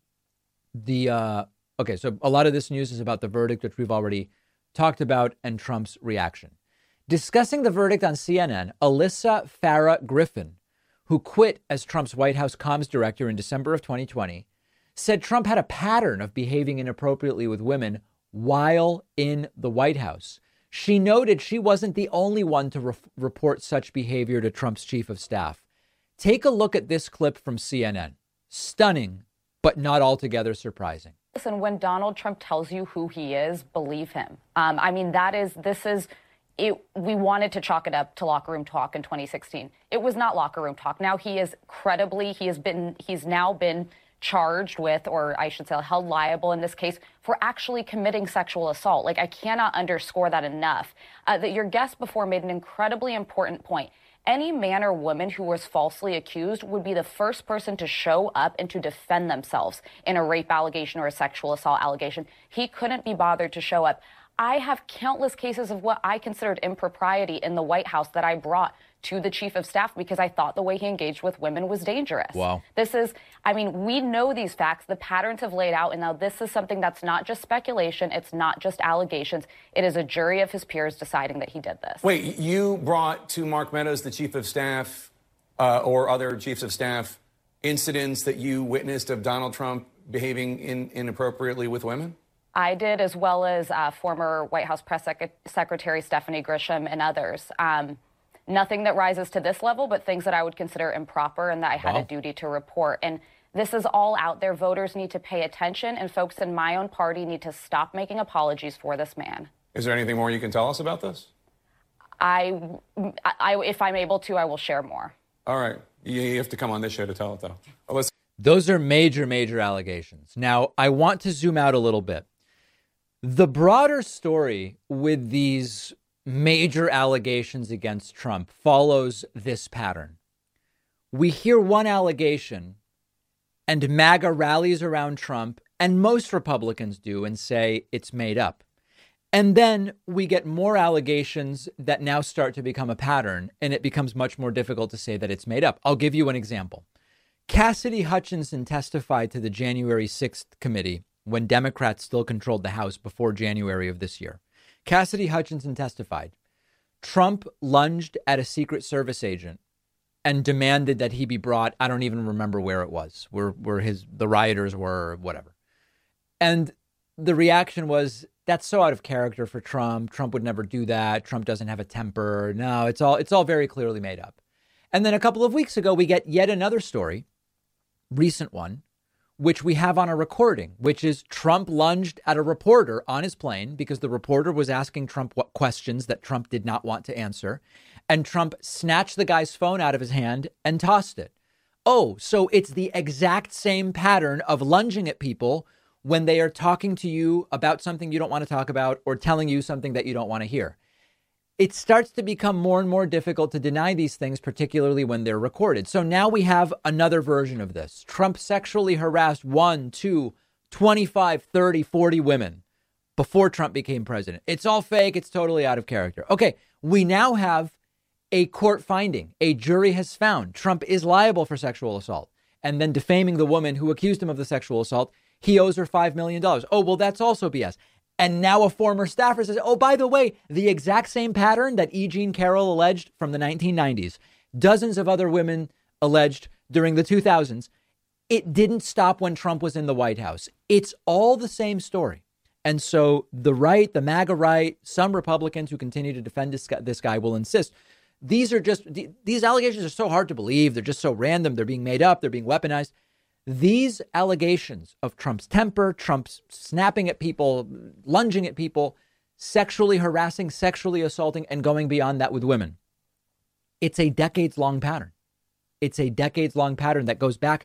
The uh, OK, so a lot of this news is about the verdict, which we've already talked about, and Trump's reaction. Discussing the verdict on C N N, Alyssa Farah Griffin, who quit as Trump's White House comms director in December of twenty twenty, said Trump had a pattern of behaving inappropriately with women while in the White House. She noted she wasn't the only one to re- report such behavior to Trump's chief of staff. Take a look at this clip from C N N. Stunning, but not altogether surprising. Listen, when Donald Trump tells you who he is, believe him. Um, I mean, that is, this is, it, we wanted to chalk it up to locker room talk in twenty sixteen. It was not locker room talk. Now he is credibly, he has been, he's now been charged with, or I should say held liable in this case, for actually committing sexual assault. Like, I cannot underscore that enough. Uh, that your guest before made an incredibly important point. Any man or woman who was falsely accused would be the first person to show up and to defend themselves in a rape allegation or a sexual assault allegation. He couldn't be bothered to show up. I have countless cases of what I considered impropriety in the White House that I brought to the chief of staff because I thought the way he engaged with women was dangerous. Wow. This is, I mean, we know these facts. The patterns have laid out. And now this is something that's not just speculation. It's not just allegations. It is a jury of his peers deciding that he did this. Wait, you brought to Mark Meadows, the chief of staff, uh, or other chiefs of staff, incidents that you witnessed of Donald Trump behaving in, inappropriately with women? I did, as well as uh, former White House Press Sec- Secretary Stephanie Grisham and others. Um, nothing that rises to this level, but things that I would consider improper and that I had wow. a duty to report. And this is all out there. Voters need to pay attention, and folks in my own party need to stop making apologies for this man. Is there anything more you can tell us about this? I, I if I'm able to, I will share more. All right. You have to come on this show to tell it, though. Alyssa. Those are major, major allegations. Now, I want to zoom out a little bit. The broader story with these major allegations against Trump follows this pattern. We hear one allegation and MAGA rallies around Trump, and most Republicans do, and say it's made up. And then we get more allegations that now start to become a pattern, and it becomes much more difficult to say that it's made up. I'll give you an example. Cassidy Hutchinson testified to the January sixth committee when Democrats still controlled the House before January of this year. Cassidy Hutchinson testified. Trump lunged at a Secret Service agent and demanded that he be brought. I don't even remember where it was, where, where his the rioters were, or whatever. And the reaction was, that's so out of character for Trump. Trump would never do that. Trump doesn't have a temper. No, it's all it's all very clearly made up. And then a couple of weeks ago, we get yet another story, recent one, which we have on a recording, which is Trump lunged at a reporter on his plane because the reporter was asking Trump what questions that Trump did not want to answer. And Trump snatched the guy's phone out of his hand and tossed it. Oh, so it's the exact same pattern of lunging at people when they are talking to you about something you don't want to talk about or telling you something that you don't want to hear. It starts to become more and more difficult to deny these things, particularly when they're recorded. So now we have another version of this. Trump sexually harassed one, two, twenty-five, thirty, forty women before Trump became president. It's all fake. It's totally out of character. Okay, we now have a court finding. A jury has found Trump is liable for sexual assault, and then defaming the woman who accused him of the sexual assault. He owes her five million dollars. Oh, well, that's also B S. And now a former staffer says, oh, by the way, the exact same pattern that E. Jean Carroll alleged from the nineteen nineties, dozens of other women alleged during the two thousands. It didn't stop when Trump was in the White House. It's all the same story. And so the right, the MAGA right, some Republicans who continue to defend this guy, this guy will insist. These are just these allegations are so hard to believe. They're just so random. They're being made up. They're being weaponized. These allegations of Trump's temper, Trump's snapping at people, lunging at people, sexually harassing, sexually assaulting, and going beyond that with women. It's a decades long pattern. It's a decades long pattern that goes back.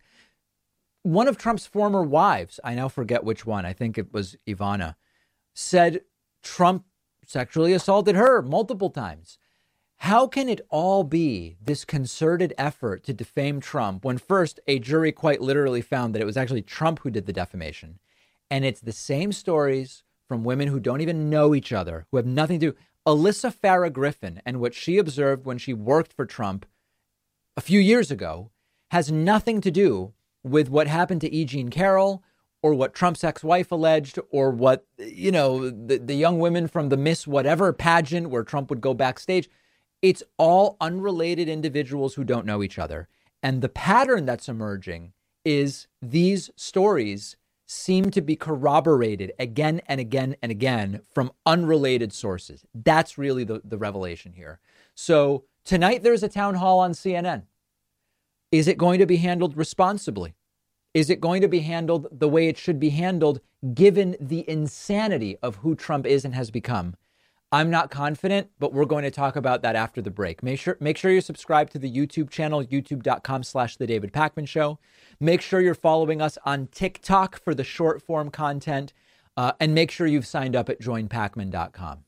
One of Trump's former wives, I now forget which one, I think it was Ivana, said Trump sexually assaulted her multiple times. How can it all be this concerted effort to defame Trump when first a jury quite literally found that it was actually Trump who did the defamation? And it's the same stories from women who don't even know each other, who have nothing to do. Alyssa Farah Griffin and what she observed when she worked for Trump a few years ago has nothing to do with what happened to E. Jean Carroll or what Trump's ex-wife alleged or what, you know, the, the young women from the Miss Whatever pageant where Trump would go backstage. It's all unrelated individuals who don't know each other. And the pattern that's emerging is these stories seem to be corroborated again and again and again from unrelated sources. That's really the, the revelation here. So tonight there's a town hall on C N N. Is it going to be handled responsibly? Is it going to be handled the way it should be handled, given the insanity of who Trump is and has become? I'm not confident, but we're going to talk about that after the break. Make sure, make sure you subscribe to the YouTube channel, youtube.com slash The David Pakman Show. Make sure you're following us on TikTok for the short form content. Uh, and make sure you've signed up at join pakman dot com.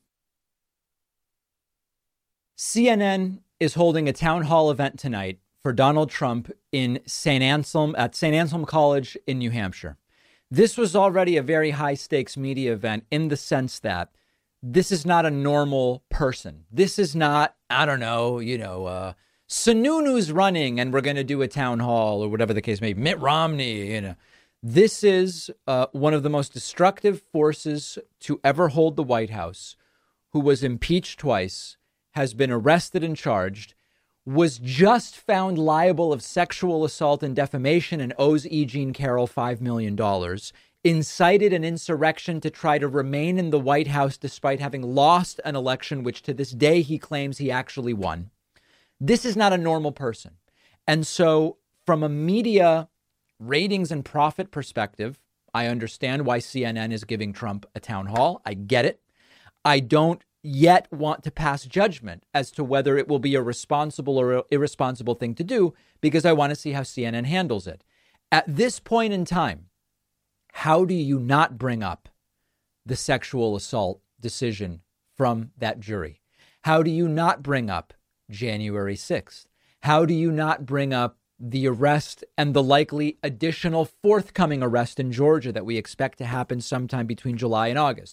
C N N is holding a town hall event tonight for Donald Trump in Saint Anselm at Saint Anselm College in New Hampshire. This was already a very high stakes media event in the sense that this is not a normal person. This is not, I don't know, you know, uh, Sununu's running and we're going to do a town hall or whatever the case may be. Mitt Romney, you know. This is uh, one of the most destructive forces to ever hold the White House, who was impeached twice, has been arrested and charged, was just found liable of sexual assault and defamation and owes E. Jean Carroll five million dollars, incited an insurrection to try to remain in the White House despite having lost an election, which to this day he claims he actually won. This is not a normal person. And so from a media ratings and profit perspective, I understand why C N N is giving Trump a town hall. I get it. I don't yet want to pass judgment as to whether it will be a responsible or irresponsible thing to do, because I want to see how C N N handles it. At this point in time, how do you not bring up the sexual assault decision from that jury? How do you not bring up January sixth? How do you not bring up the arrest and the likely additional forthcoming arrest in Georgia that we expect to happen sometime between July and August?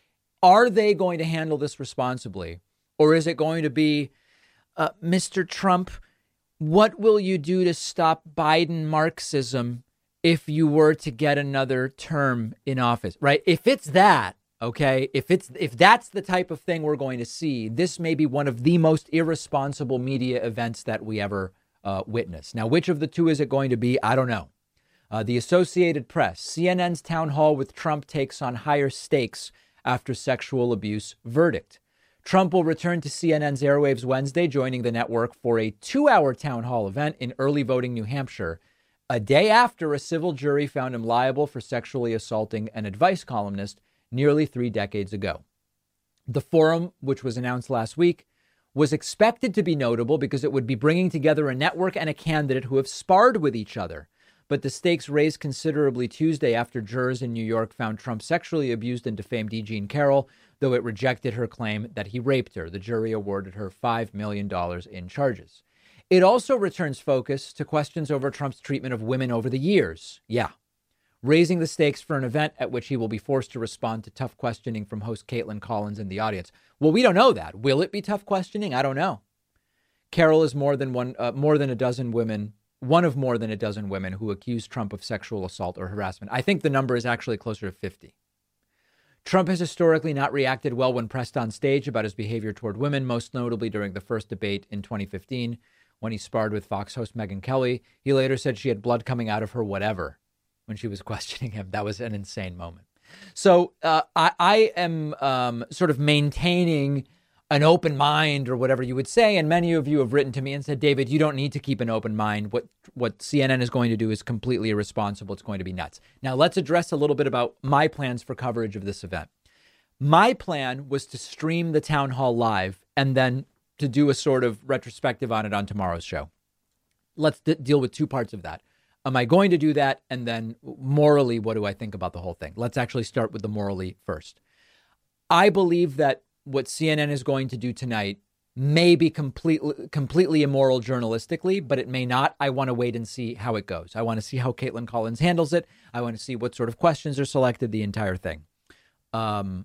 Are they going to handle this responsibly? Or is it going to be, uh, Mister Trump, what will you do to stop Biden Marxism if you were to get another term in office? Right? If it's that, OK, if it's if that's the type of thing we're going to see, this may be one of the most irresponsible media events that we ever uh, witness. Now, which of the two is it going to be? I don't know. Uh, the Associated Press, C N N's town hall with Trump takes on higher stakes after sexual abuse verdict. Trump will return to C N N's airwaves Wednesday, joining the network for a two-hour town hall event in early voting New Hampshire, a day after a civil jury found him liable for sexually assaulting an advice columnist nearly three decades ago. The forum, which was announced last week, was expected to be notable because it would be bringing together a network and a candidate who have sparred with each other. But the stakes raised considerably Tuesday after jurors in New York found Trump sexually abused and defamed E. Jean Carroll, though it rejected her claim that he raped her. The jury awarded her five million dollars in charges. It also returns focus to questions over Trump's treatment of women over the years. Yeah, raising the stakes for an event at which he will be forced to respond to tough questioning from host Caitlin Collins in the audience. Well, we don't know that. Will it be tough questioning? I don't know. Carroll is more than one, uh, more than a dozen women. One of more than a dozen women who accused Trump of sexual assault or harassment. I think the number is actually closer to fifty. Trump has historically not reacted well when pressed on stage about his behavior toward women, most notably during the first debate in twenty fifteen, when he sparred with Fox host Megyn Kelly. He later said she had blood coming out of her whatever when she was questioning him. That was an insane moment. So uh, I, I am um, sort of maintaining an open mind, or whatever you would say. And many of you have written to me and said, David, you don't need to keep an open mind. What what C N N is going to do is completely irresponsible. It's going to be nuts. Now, let's address a little bit about my plans for coverage of this event. My plan was to stream the town hall live and then to do a sort of retrospective on it on tomorrow's show. Let's d- deal with two parts of that. Am I going to do that? And then morally, what do I think about the whole thing? Let's actually start with the morally first. I believe that what C N N is going to do tonight may be completely completely immoral journalistically, but it may not. I want to wait and see how it goes. I want to see how Caitlin Collins handles it. I want to see what sort of questions are selected, the entire thing. Um,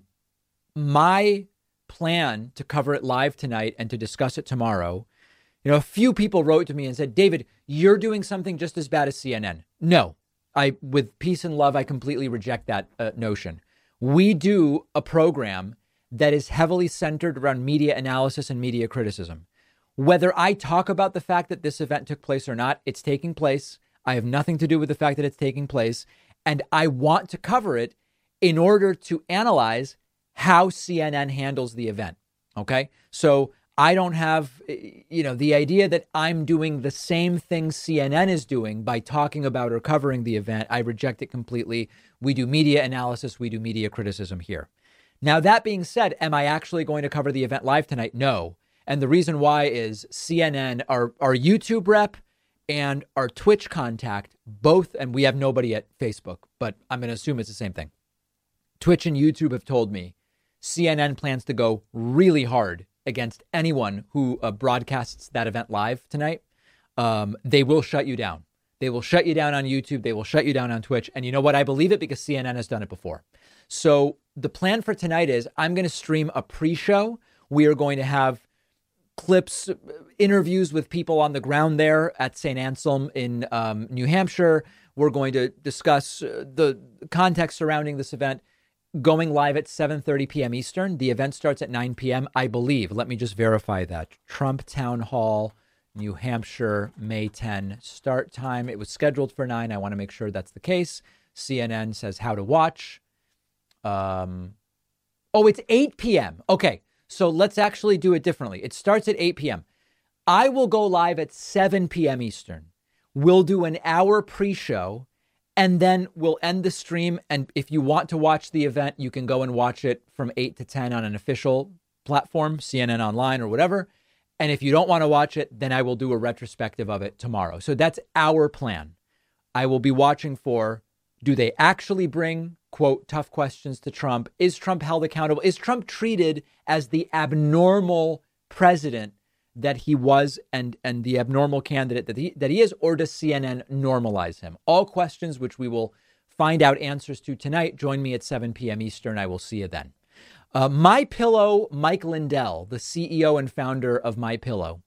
my plan to cover it live tonight and to discuss it tomorrow, you know, a few people wrote to me and said, David, you're doing something just as bad as C N N. No, I, with peace and love, I completely reject that uh, notion. We do a program that is heavily centered around media analysis and media criticism. Whether I talk about the fact that this event took place or not, it's taking place. I have nothing to do with the fact that it's taking place. And I want to cover it in order to analyze how C N N handles the event. Okay. So I don't have, you know, the idea that I'm doing the same thing C N N is doing by talking about or covering the event. I reject it completely. We do media analysis. We do media criticism here. Now, that being said, am I actually going to cover the event live tonight? No. And the reason why is C N N, our, our YouTube rep and our Twitch contact, both, and we have nobody at Facebook, but I'm going to assume it's the same thing. Twitch and YouTube have told me C N N plans to go really hard against anyone who uh, broadcasts that event live tonight. Um, they will shut you down. They will shut you down on YouTube. They will shut you down on Twitch. And you know what? I believe it because C N N has done it before. So the plan for tonight is I'm going to stream a pre-show. We are going to have clips, interviews with people on the ground there at Saint Anselm in um, New Hampshire. We're going to discuss uh, the context surrounding this event. Going live at seven thirty p.m. Eastern. The event starts at nine p.m., I believe. Let me just verify that. Trump Town Hall, New Hampshire, May tenth. Start time. It was scheduled for nine. I want to make sure that's the case. C N N says how to watch. Um, oh, it's eight p.m. Okay, so let's actually do it differently. It starts at eight p.m. I will go live at seven p.m. Eastern. We'll do an hour pre-show. And then we'll end the stream. And if you want to watch the event, you can go and watch it from eight to ten on an official platform, C N N Online or whatever. And if you don't want to watch it, then I will do a retrospective of it tomorrow. So that's our plan. I will be watching for, do they actually bring, quote, tough questions to Trump? Is Trump held accountable? Is Trump treated as the abnormal president that he was and and the abnormal candidate that he that he is, or does C N N normalize him? All questions which we will find out answers to tonight. Join me at seven p.m. Eastern. I will see you then. Uh, MyPillow, Mike Lindell, the C E O and founder of MyPillow,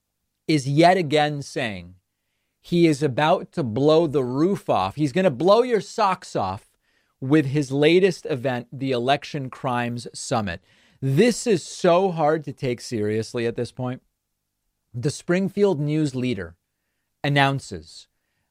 is yet again saying he is about to blow the roof off. He's going to blow your socks off with his latest event, the Election Crimes Summit. This is so hard to take seriously at this point. The Springfield News Leader announces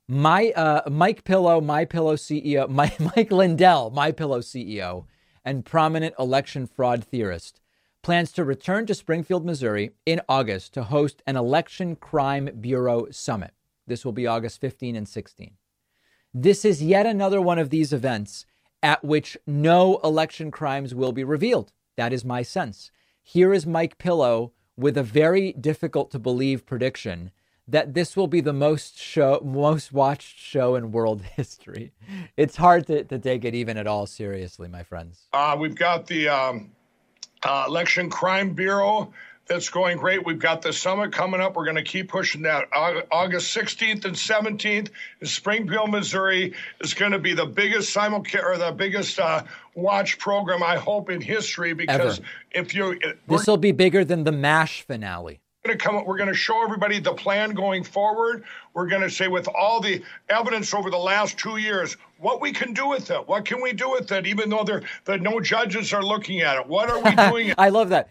my uh, Mike Pillow, MyPillow C E O, my, Mike Lindell, MyPillow C E O, and prominent election fraud theorist, plans to return to Springfield, Missouri in August to host an Election Crime Bureau Summit. This will be August fifteenth and sixteenth. This is yet another one of these events at which no election crimes will be revealed. That is my sense. Here is Mike Pillow with a very difficult to believe prediction that this will be the most show, most watched show in world history. It's hard to, to take it even at all seriously, my friends. Uh, we've got the um, uh, Election Crime Bureau. That's going great. We've got the summit coming up. We're going to keep pushing that. August sixteenth and seventeenth in Springfield, Missouri is going to be the biggest simulcast or the biggest uh, watch program, I hope, in history. Because Ever. if you, this will be bigger than the MASH finale. Going to come. We're going to show everybody the plan going forward. We're going to say with all the evidence over the last two years, what we can do with it. What can we do with it? Even though there, that no judges are looking at it. What are we doing? I love that.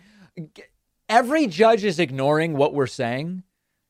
Every judge is ignoring what we're saying,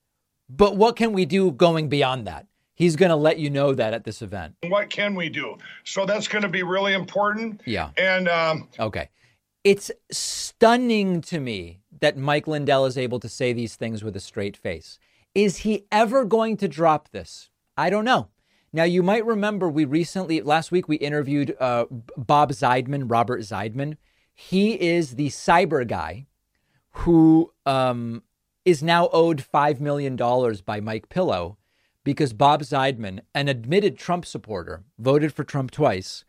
but what can we do going beyond that? He's going to let you know that at this event. What can we do? So that's going to be really important. Yeah. And um, okay. It's stunning to me that Mike Lindell is able to say these things with a straight face. Is he ever going to drop this? I don't know. Now, you might remember we recently, last week, we interviewed uh, Bob Zeidman, Robert Zeidman. He is the cyber guy who um, is now owed five million dollars by Mike Pillow because Bob Zeidman, an admitted Trump supporter, voted for Trump twice,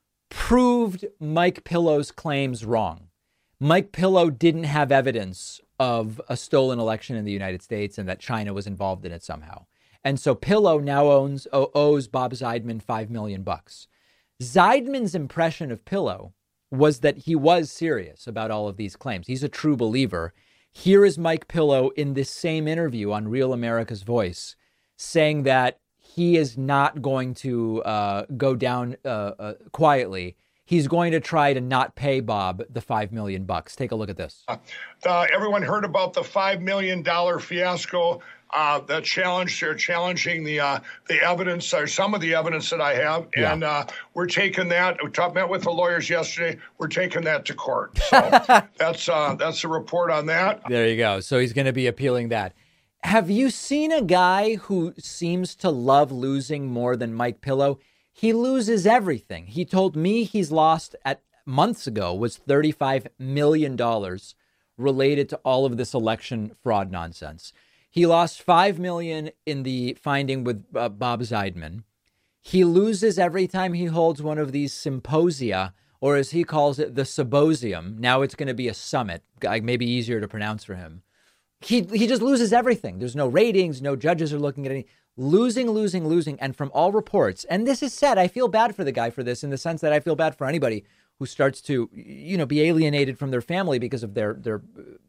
proved Mike Pillow's claims wrong. Mike Pillow didn't have evidence of a stolen election in the United States and that China was involved in it somehow. And so Pillow now owns owes Bob Zeidman five million bucks. Zeidman's impression of Pillow was that he was serious about all of these claims. He's a true believer. Here is Mike Pillow in this same interview on Real America's Voice saying that he is not going to uh, go down uh, uh, quietly. he's going to try to not pay Bob the five million bucks. Take a look at this. Uh, uh, everyone heard about the five million dollars fiasco. Uh, the challenge, they're challenging the uh, the evidence, or some of the evidence that I have, Yeah. and uh, we're taking that. We talked, met with the lawyers yesterday. We're taking that to court. So that's uh, that's a report on that. There you go. So he's going to be appealing that. Have you seen a guy who seems to love losing more than Mike Pillow? He loses everything. He told me he's lost at months ago was thirty-five million dollars related to all of this election fraud nonsense. He lost five million dollars in the finding with uh, Bob Zeidman. He loses every time he holds one of these symposia, or as he calls it, the symposium. Now it's going to be a summit, maybe easier to pronounce for him. He he just loses everything. There's no ratings. No judges are looking at any. Losing, losing, losing. And from all reports, and this is sad, I feel bad for the guy for this in the sense that I feel bad for anybody who starts to, you know, be alienated from their family because of their, their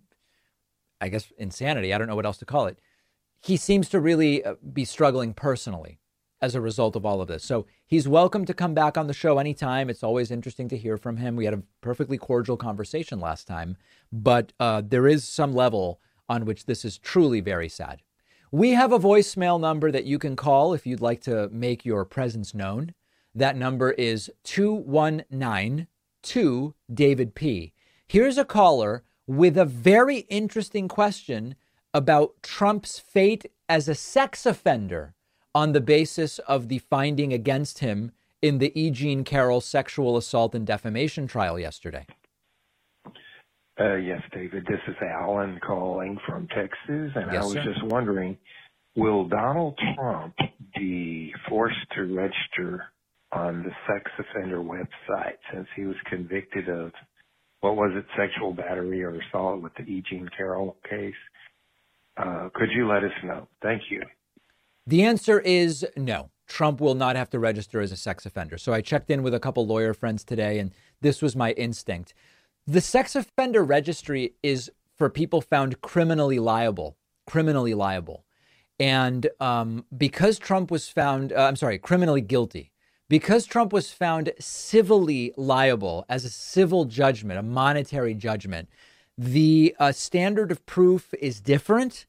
I guess, insanity. I don't know what else to call it. He seems to really be struggling personally as a result of all of this. So he's welcome to come back on the show anytime. It's always interesting to hear from him. We had a perfectly cordial conversation last time, but uh, there is some level on which this is truly very sad. We have a voicemail number that you can call if you'd like to make your presence known. That number is two one nine two David P. Here's a caller with a very interesting question about Trump's fate as a sex offender on the basis of the finding against him in the E. Jean Carroll sexual assault and defamation trial yesterday. Uh, yes, David, this is Alan calling from Texas, and Yes, I was sir. just wondering, will Donald Trump be forced to register on the sex offender website since he was convicted of, what was it, sexual battery or assault with the E. Jean Carroll case? Uh, could you let us know? Thank you. The answer is no. Trump will not have to register as a sex offender. So I checked in with a couple lawyer friends today, and this was my instinct. The sex offender registry is for people found criminally liable, criminally liable. And um, because Trump was found, uh, I'm sorry, criminally guilty, because Trump was found civilly liable as a civil judgment, a monetary judgment, the uh, standard of proof is different,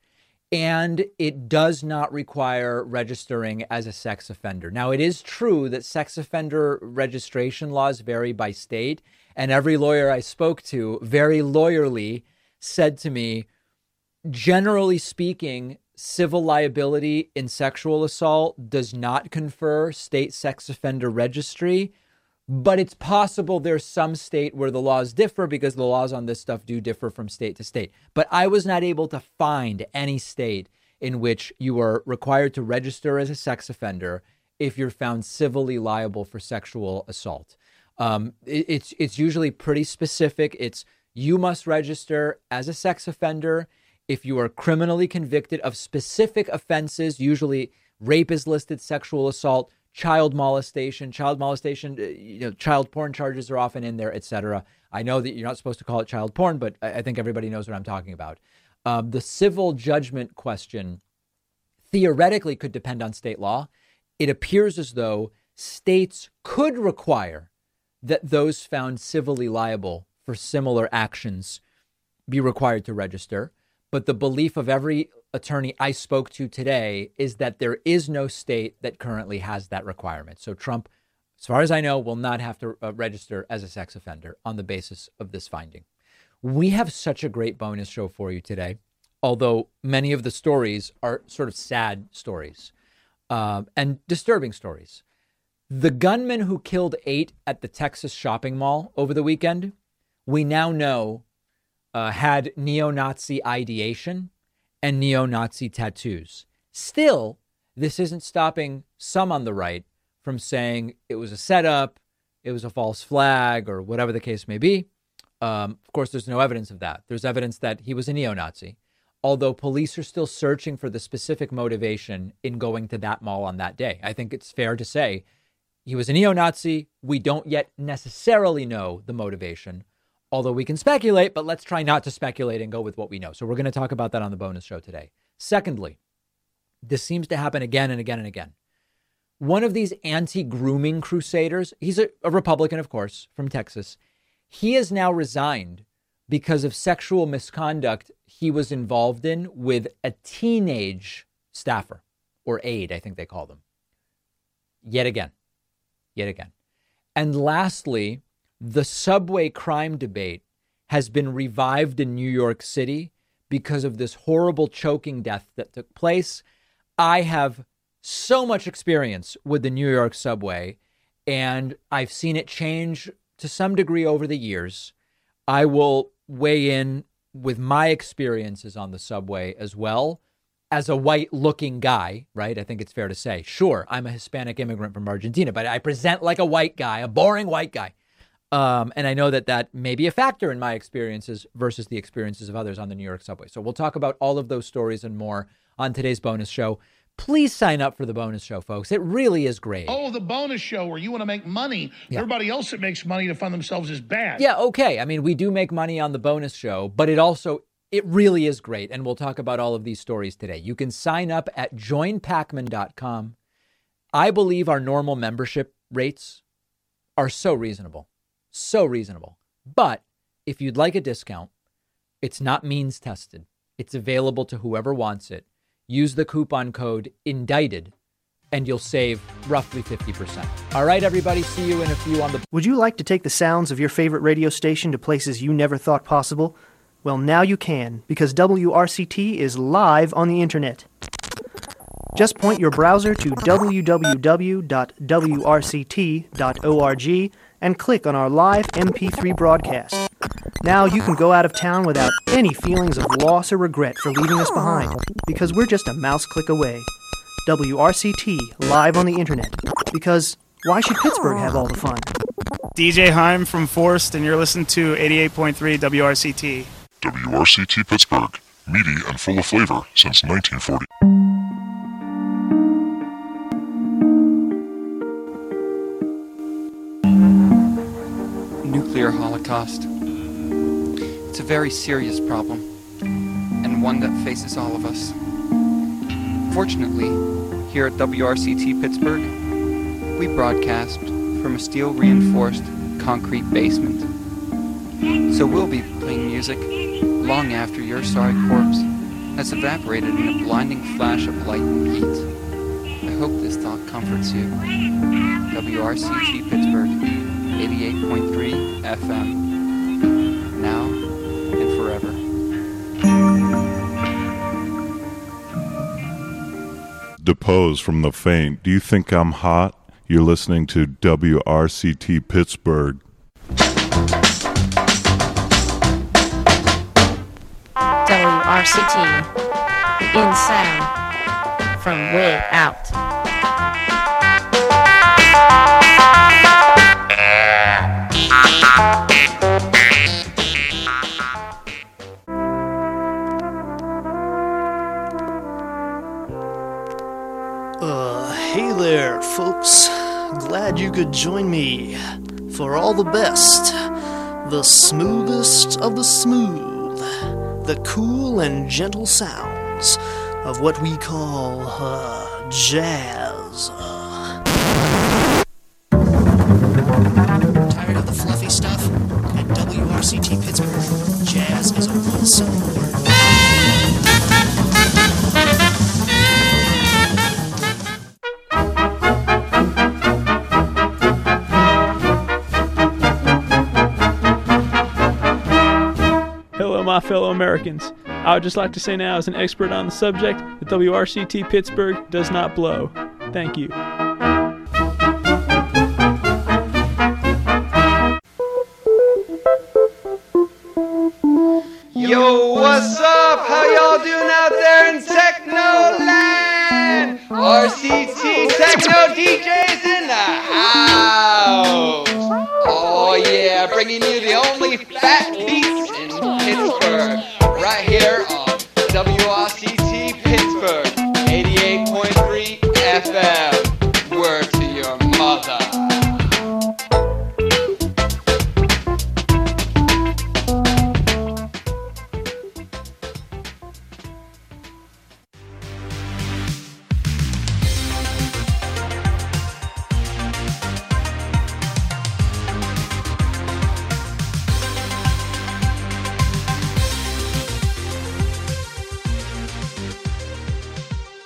and it does not require registering as a sex offender. Now, it is true that sex offender registration laws vary by state, and every lawyer I spoke to very lawyerly said to me, generally speaking, civil liability in sexual assault does not confer state sex offender registry. But it's possible there's some state where the laws differ because the laws on this stuff do differ from state to state. But I was not able to find any state in which you are required to register as a sex offender if you're found civilly liable for sexual assault. Um, it, it's it's usually pretty specific. It's you must register as a sex offender if you are criminally convicted of specific offenses. Usually rape is listed, sexual assault, child molestation, child molestation, you know, child porn charges are often in there, et cetera. I know that you're not supposed to call it child porn, but I think everybody knows what I'm talking about. Um, the civil judgment question theoretically could depend on state law. It appears as though states could require that those found civilly liable for similar actions be required to register. But the belief of every attorney I spoke to today is that there is no state that currently has that requirement. So Trump, as far as I know, will not have to uh, register as a sex offender on the basis of this finding. We have such a great bonus show for you today, although many of the stories are sort of sad stories uh, and disturbing stories. The gunman who killed eight at the Texas shopping mall over the weekend, we now know uh, had neo-Nazi ideation and neo-Nazi tattoos. Still, this isn't stopping some on the right from saying it was a setup, it was a false flag, or whatever the case may be. Um, of course, there's no evidence of that. There's evidence that he was a neo-Nazi, although police are still searching for the specific motivation in going to that mall on that day. I think it's fair to say he was a neo-Nazi. We don't yet necessarily know the motivation, although we can speculate, but let's try not to speculate and go with what we know. So we're going to talk about that on the bonus show today. Secondly, this seems to happen again and again and again. one of these anti-grooming crusaders, he's a, a Republican, of course, from Texas. He has now resigned because of sexual misconduct he was involved in with a teenage staffer, or aide, I think they call them. Yet again, yet again. And lastly, the subway crime debate has been revived in New York City because of this horrible choking death that took place. I have so much experience with the New York subway, and I've seen it change to some degree over the years. I will weigh in with my experiences on the subway as well as a white looking guy, right? I think it's fair to say, sure, I'm a Hispanic immigrant from Argentina, but I present like a white guy, a boring white guy. Um, and I know that that may be a factor in my experiences versus the experiences of others on the New York subway. So we'll talk about all of those stories and more on today's bonus show. Please sign up for the bonus show, folks. It really is great. Oh, the bonus show where you want to make money. Yeah. Everybody else that makes money to fund themselves is bad. Yeah, okay. I mean, we do make money on the bonus show, but it also, it really is great. And we'll talk about all of these stories today. You can sign up at join pacman dot com. I believe our normal membership rates are so reasonable. So reasonable. But if you'd like a discount, it's not means tested. It's available to whoever wants it. Use the coupon code INDICTED and you'll save roughly fifty percent. All right, everybody. See you in a few on the... Would you like to take the sounds of your favorite radio station to places you never thought possible? Well, now you can, because W R C T is live on the internet. Just point your browser to w w w dot w r c t dot org and click on our live M P three broadcast. Now you can go out of town without any feelings of loss or regret for leaving us behind, because we're just a mouse click away. W R C T, live on the internet. Because why should Pittsburgh have all the fun? D J Heim from Forst, and you're listening to eighty-eight point three W R C T. W R C T Pittsburgh, meaty and full of flavor since nineteen forty. Nuclear holocaust. It's a very serious problem, and one that faces all of us. Fortunately, here at W R C T Pittsburgh, we broadcast from a steel-reinforced concrete basement. So we'll be playing music long after your sorry corpse has evaporated in a blinding flash of light and heat. I hope this thought comforts you. W R C T Pittsburgh, eighty-eight point three F M, now and forever. Depose from the faint. Do you think I'm hot? You're listening to W R C T Pittsburgh. W R C T, the in sound from way out. Uh, hey there, folks. Glad you could join me for all the best, the smoothest of the smooth, the cool and gentle sounds of what we call, uh, jazz. Uh. Tired of the fluffy stuff? At W R C T Pittsburgh, jazz is a one-syllable word. Hello, my fellow Americans. I would just like to say now, as an expert on the subject, that W R C T Pittsburgh does not blow. Thank you. Yo, what's up? How y'all doing out there in Technoland? R C T Techno D Js in the house. Oh yeah, bringing you the only fat beats in Pittsburgh, right here on W R C T Pittsburgh, eighty-eight point three F M. Word to your mother.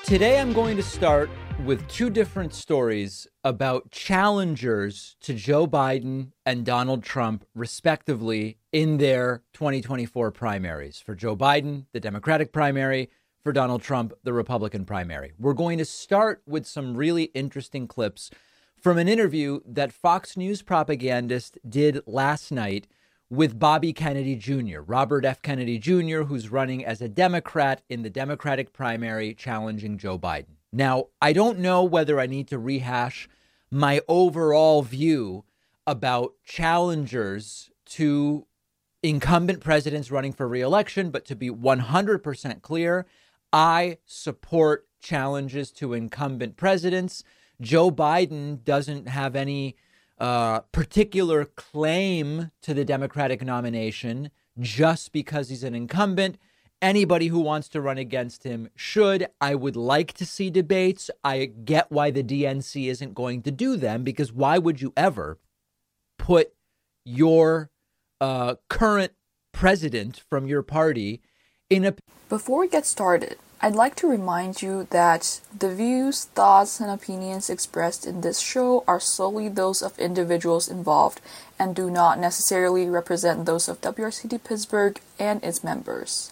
Today I'm going to start with two different stories about challengers to Joe Biden and Donald Trump, respectively, in their twenty twenty-four primaries. For Joe Biden, the Democratic primary; for Donald Trump, the Republican primary. We're going to start with some really interesting clips from an interview that Fox News propagandist did last night with Bobby Kennedy Junior, Robert F. Kennedy Junior, who's running as a Democrat in the Democratic primary challenging Joe Biden. Now, I don't know whether I need to rehash my overall view about challengers to incumbent presidents running for re-election, but to be one hundred percent clear, I support challenges to incumbent presidents. Joe Biden doesn't have any uh, particular claim to the Democratic nomination just because he's an incumbent. Anybody who wants to run against him should. I would like to see debates. I get why the D N C isn't going to do them, because why would you ever put your uh, current president from your party in a... Before we get started, I'd like to remind you that the views, thoughts, and opinions expressed in this show are solely those of individuals involved and do not necessarily represent those of W R C T Pittsburgh and its members.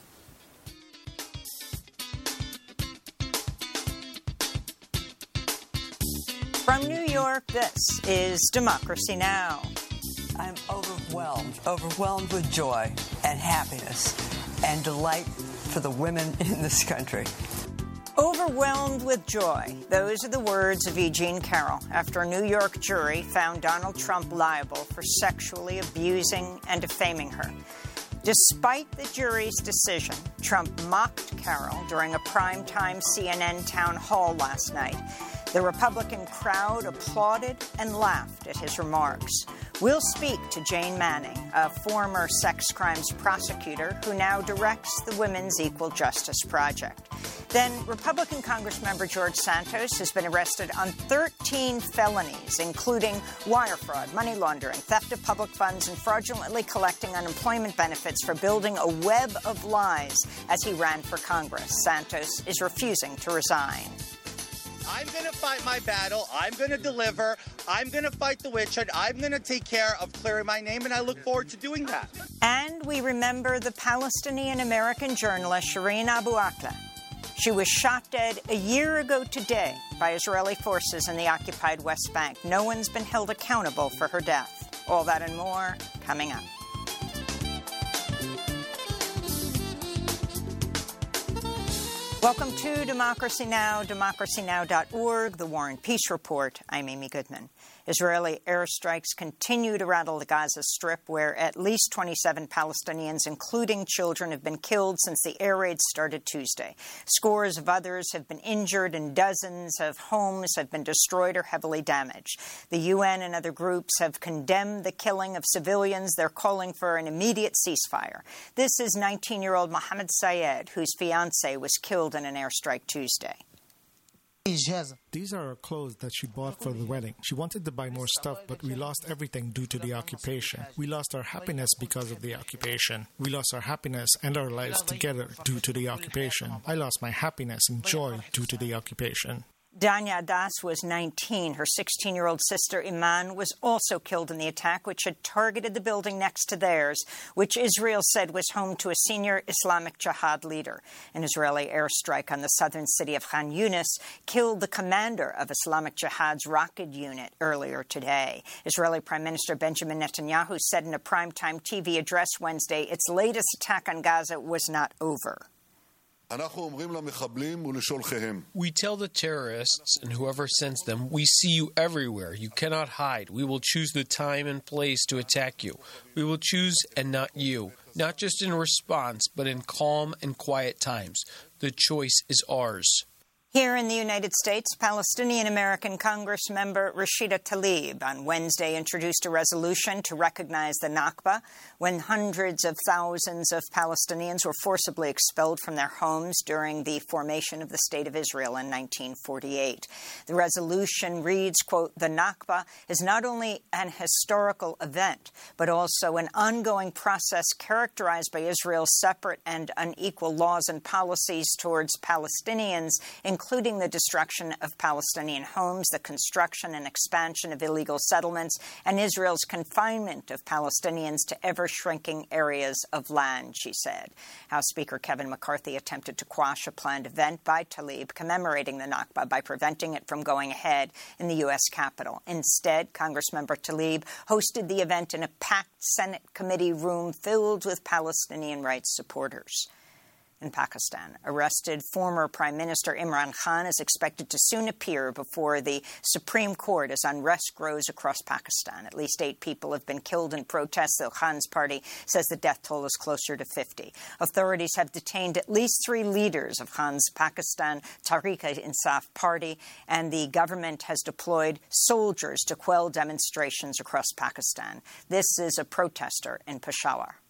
From New York, this is Democracy Now! I'm overwhelmed, overwhelmed with joy and happiness and delight for the women in this country. Overwhelmed with joy. Those are the words of E. Jean Carroll after a New York jury found Donald Trump liable for sexually abusing and defaming her. Despite the jury's decision, Trump mocked Carroll during a primetime C N N town hall last night. The Republican crowd applauded and laughed at his remarks. We'll speak to Jane Manning, a former sex crimes prosecutor who now directs the Women's Equal Justice Project. Then Republican Congressmember George Santos has been arrested on thirteen felonies, including wire fraud, money laundering, theft of public funds, and fraudulently collecting unemployment benefits for building a web of lies as he ran for Congress. Santos is refusing to resign. I'm going to fight my battle. I'm going to deliver. I'm going to fight the witch hunt. I'm going to take care of clearing my name, and I look forward to doing that. And we remember the Palestinian-American journalist Shireen Abu Akleh. She was shot dead a year ago today by Israeli forces in the occupied West Bank. No one's been held accountable for her death. All that and more coming up. Welcome to Democracy Now!, democracy now dot org, the War and Peace Report. I'm Amy Goodman. Israeli airstrikes continue to rattle the Gaza Strip, where at least twenty-seven Palestinians, including children, have been killed since the air raid started Tuesday. Scores of others have been injured, and dozens of homes have been destroyed or heavily damaged. The U N and other groups have condemned the killing of civilians. They're calling for an immediate ceasefire. This is nineteen-year-old Mohammed Sayed, whose fiancée was killed in an airstrike Tuesday. These are her clothes that she bought for the wedding. She wanted to buy more stuff, but we lost everything due to the occupation. We lost our happiness because of the occupation. We lost our happiness and our lives together due to the occupation. I lost my happiness and joy due to the occupation. Danya Das was nineteen. Her sixteen-year-old sister Iman was also killed in the attack, which had targeted the building next to theirs, which Israel said was home to a senior Islamic Jihad leader. An Israeli airstrike on the southern city of Khan Yunis killed the commander of Islamic Jihad's rocket unit earlier today. Israeli Prime Minister Benjamin Netanyahu said in a primetime T V address Wednesday its latest attack on Gaza was not over. We tell the terrorists and whoever sends them, we see you everywhere. You cannot hide. We will choose the time and place to attack you. We will choose and not you, not just in response, but in calm and quiet times. The choice is ours. Here in the United States, Palestinian-American Congress member Rashida Tlaib on Wednesday introduced a resolution to recognize the Nakba, when hundreds of thousands of Palestinians were forcibly expelled from their homes during the formation of the State of Israel in nineteen forty-eight. The resolution reads, quote, "The Nakba is not only an historical event, but also an ongoing process characterized by Israel's separate and unequal laws and policies towards Palestinians, including including the destruction of Palestinian homes, the construction and expansion of illegal settlements, and Israel's confinement of Palestinians to ever-shrinking areas of land, she said. House Speaker Kevin McCarthy attempted to quash a planned event by Tlaib commemorating the Nakba by preventing it from going ahead in the U S Capitol. Instead, Congressmember Tlaib hosted the event in a packed Senate committee room filled with Palestinian rights supporters. In Pakistan, arrested former Prime Minister Imran Khan is expected to soon appear before the Supreme Court as unrest grows across Pakistan. At least eight people have been killed in protests, though Khan's party says the death toll is closer to fifty. Authorities have detained at least three leaders of Khan's Pakistan Tehreek-e-Insaf party, and the government has deployed soldiers to quell demonstrations across Pakistan. This is a protester in Peshawar.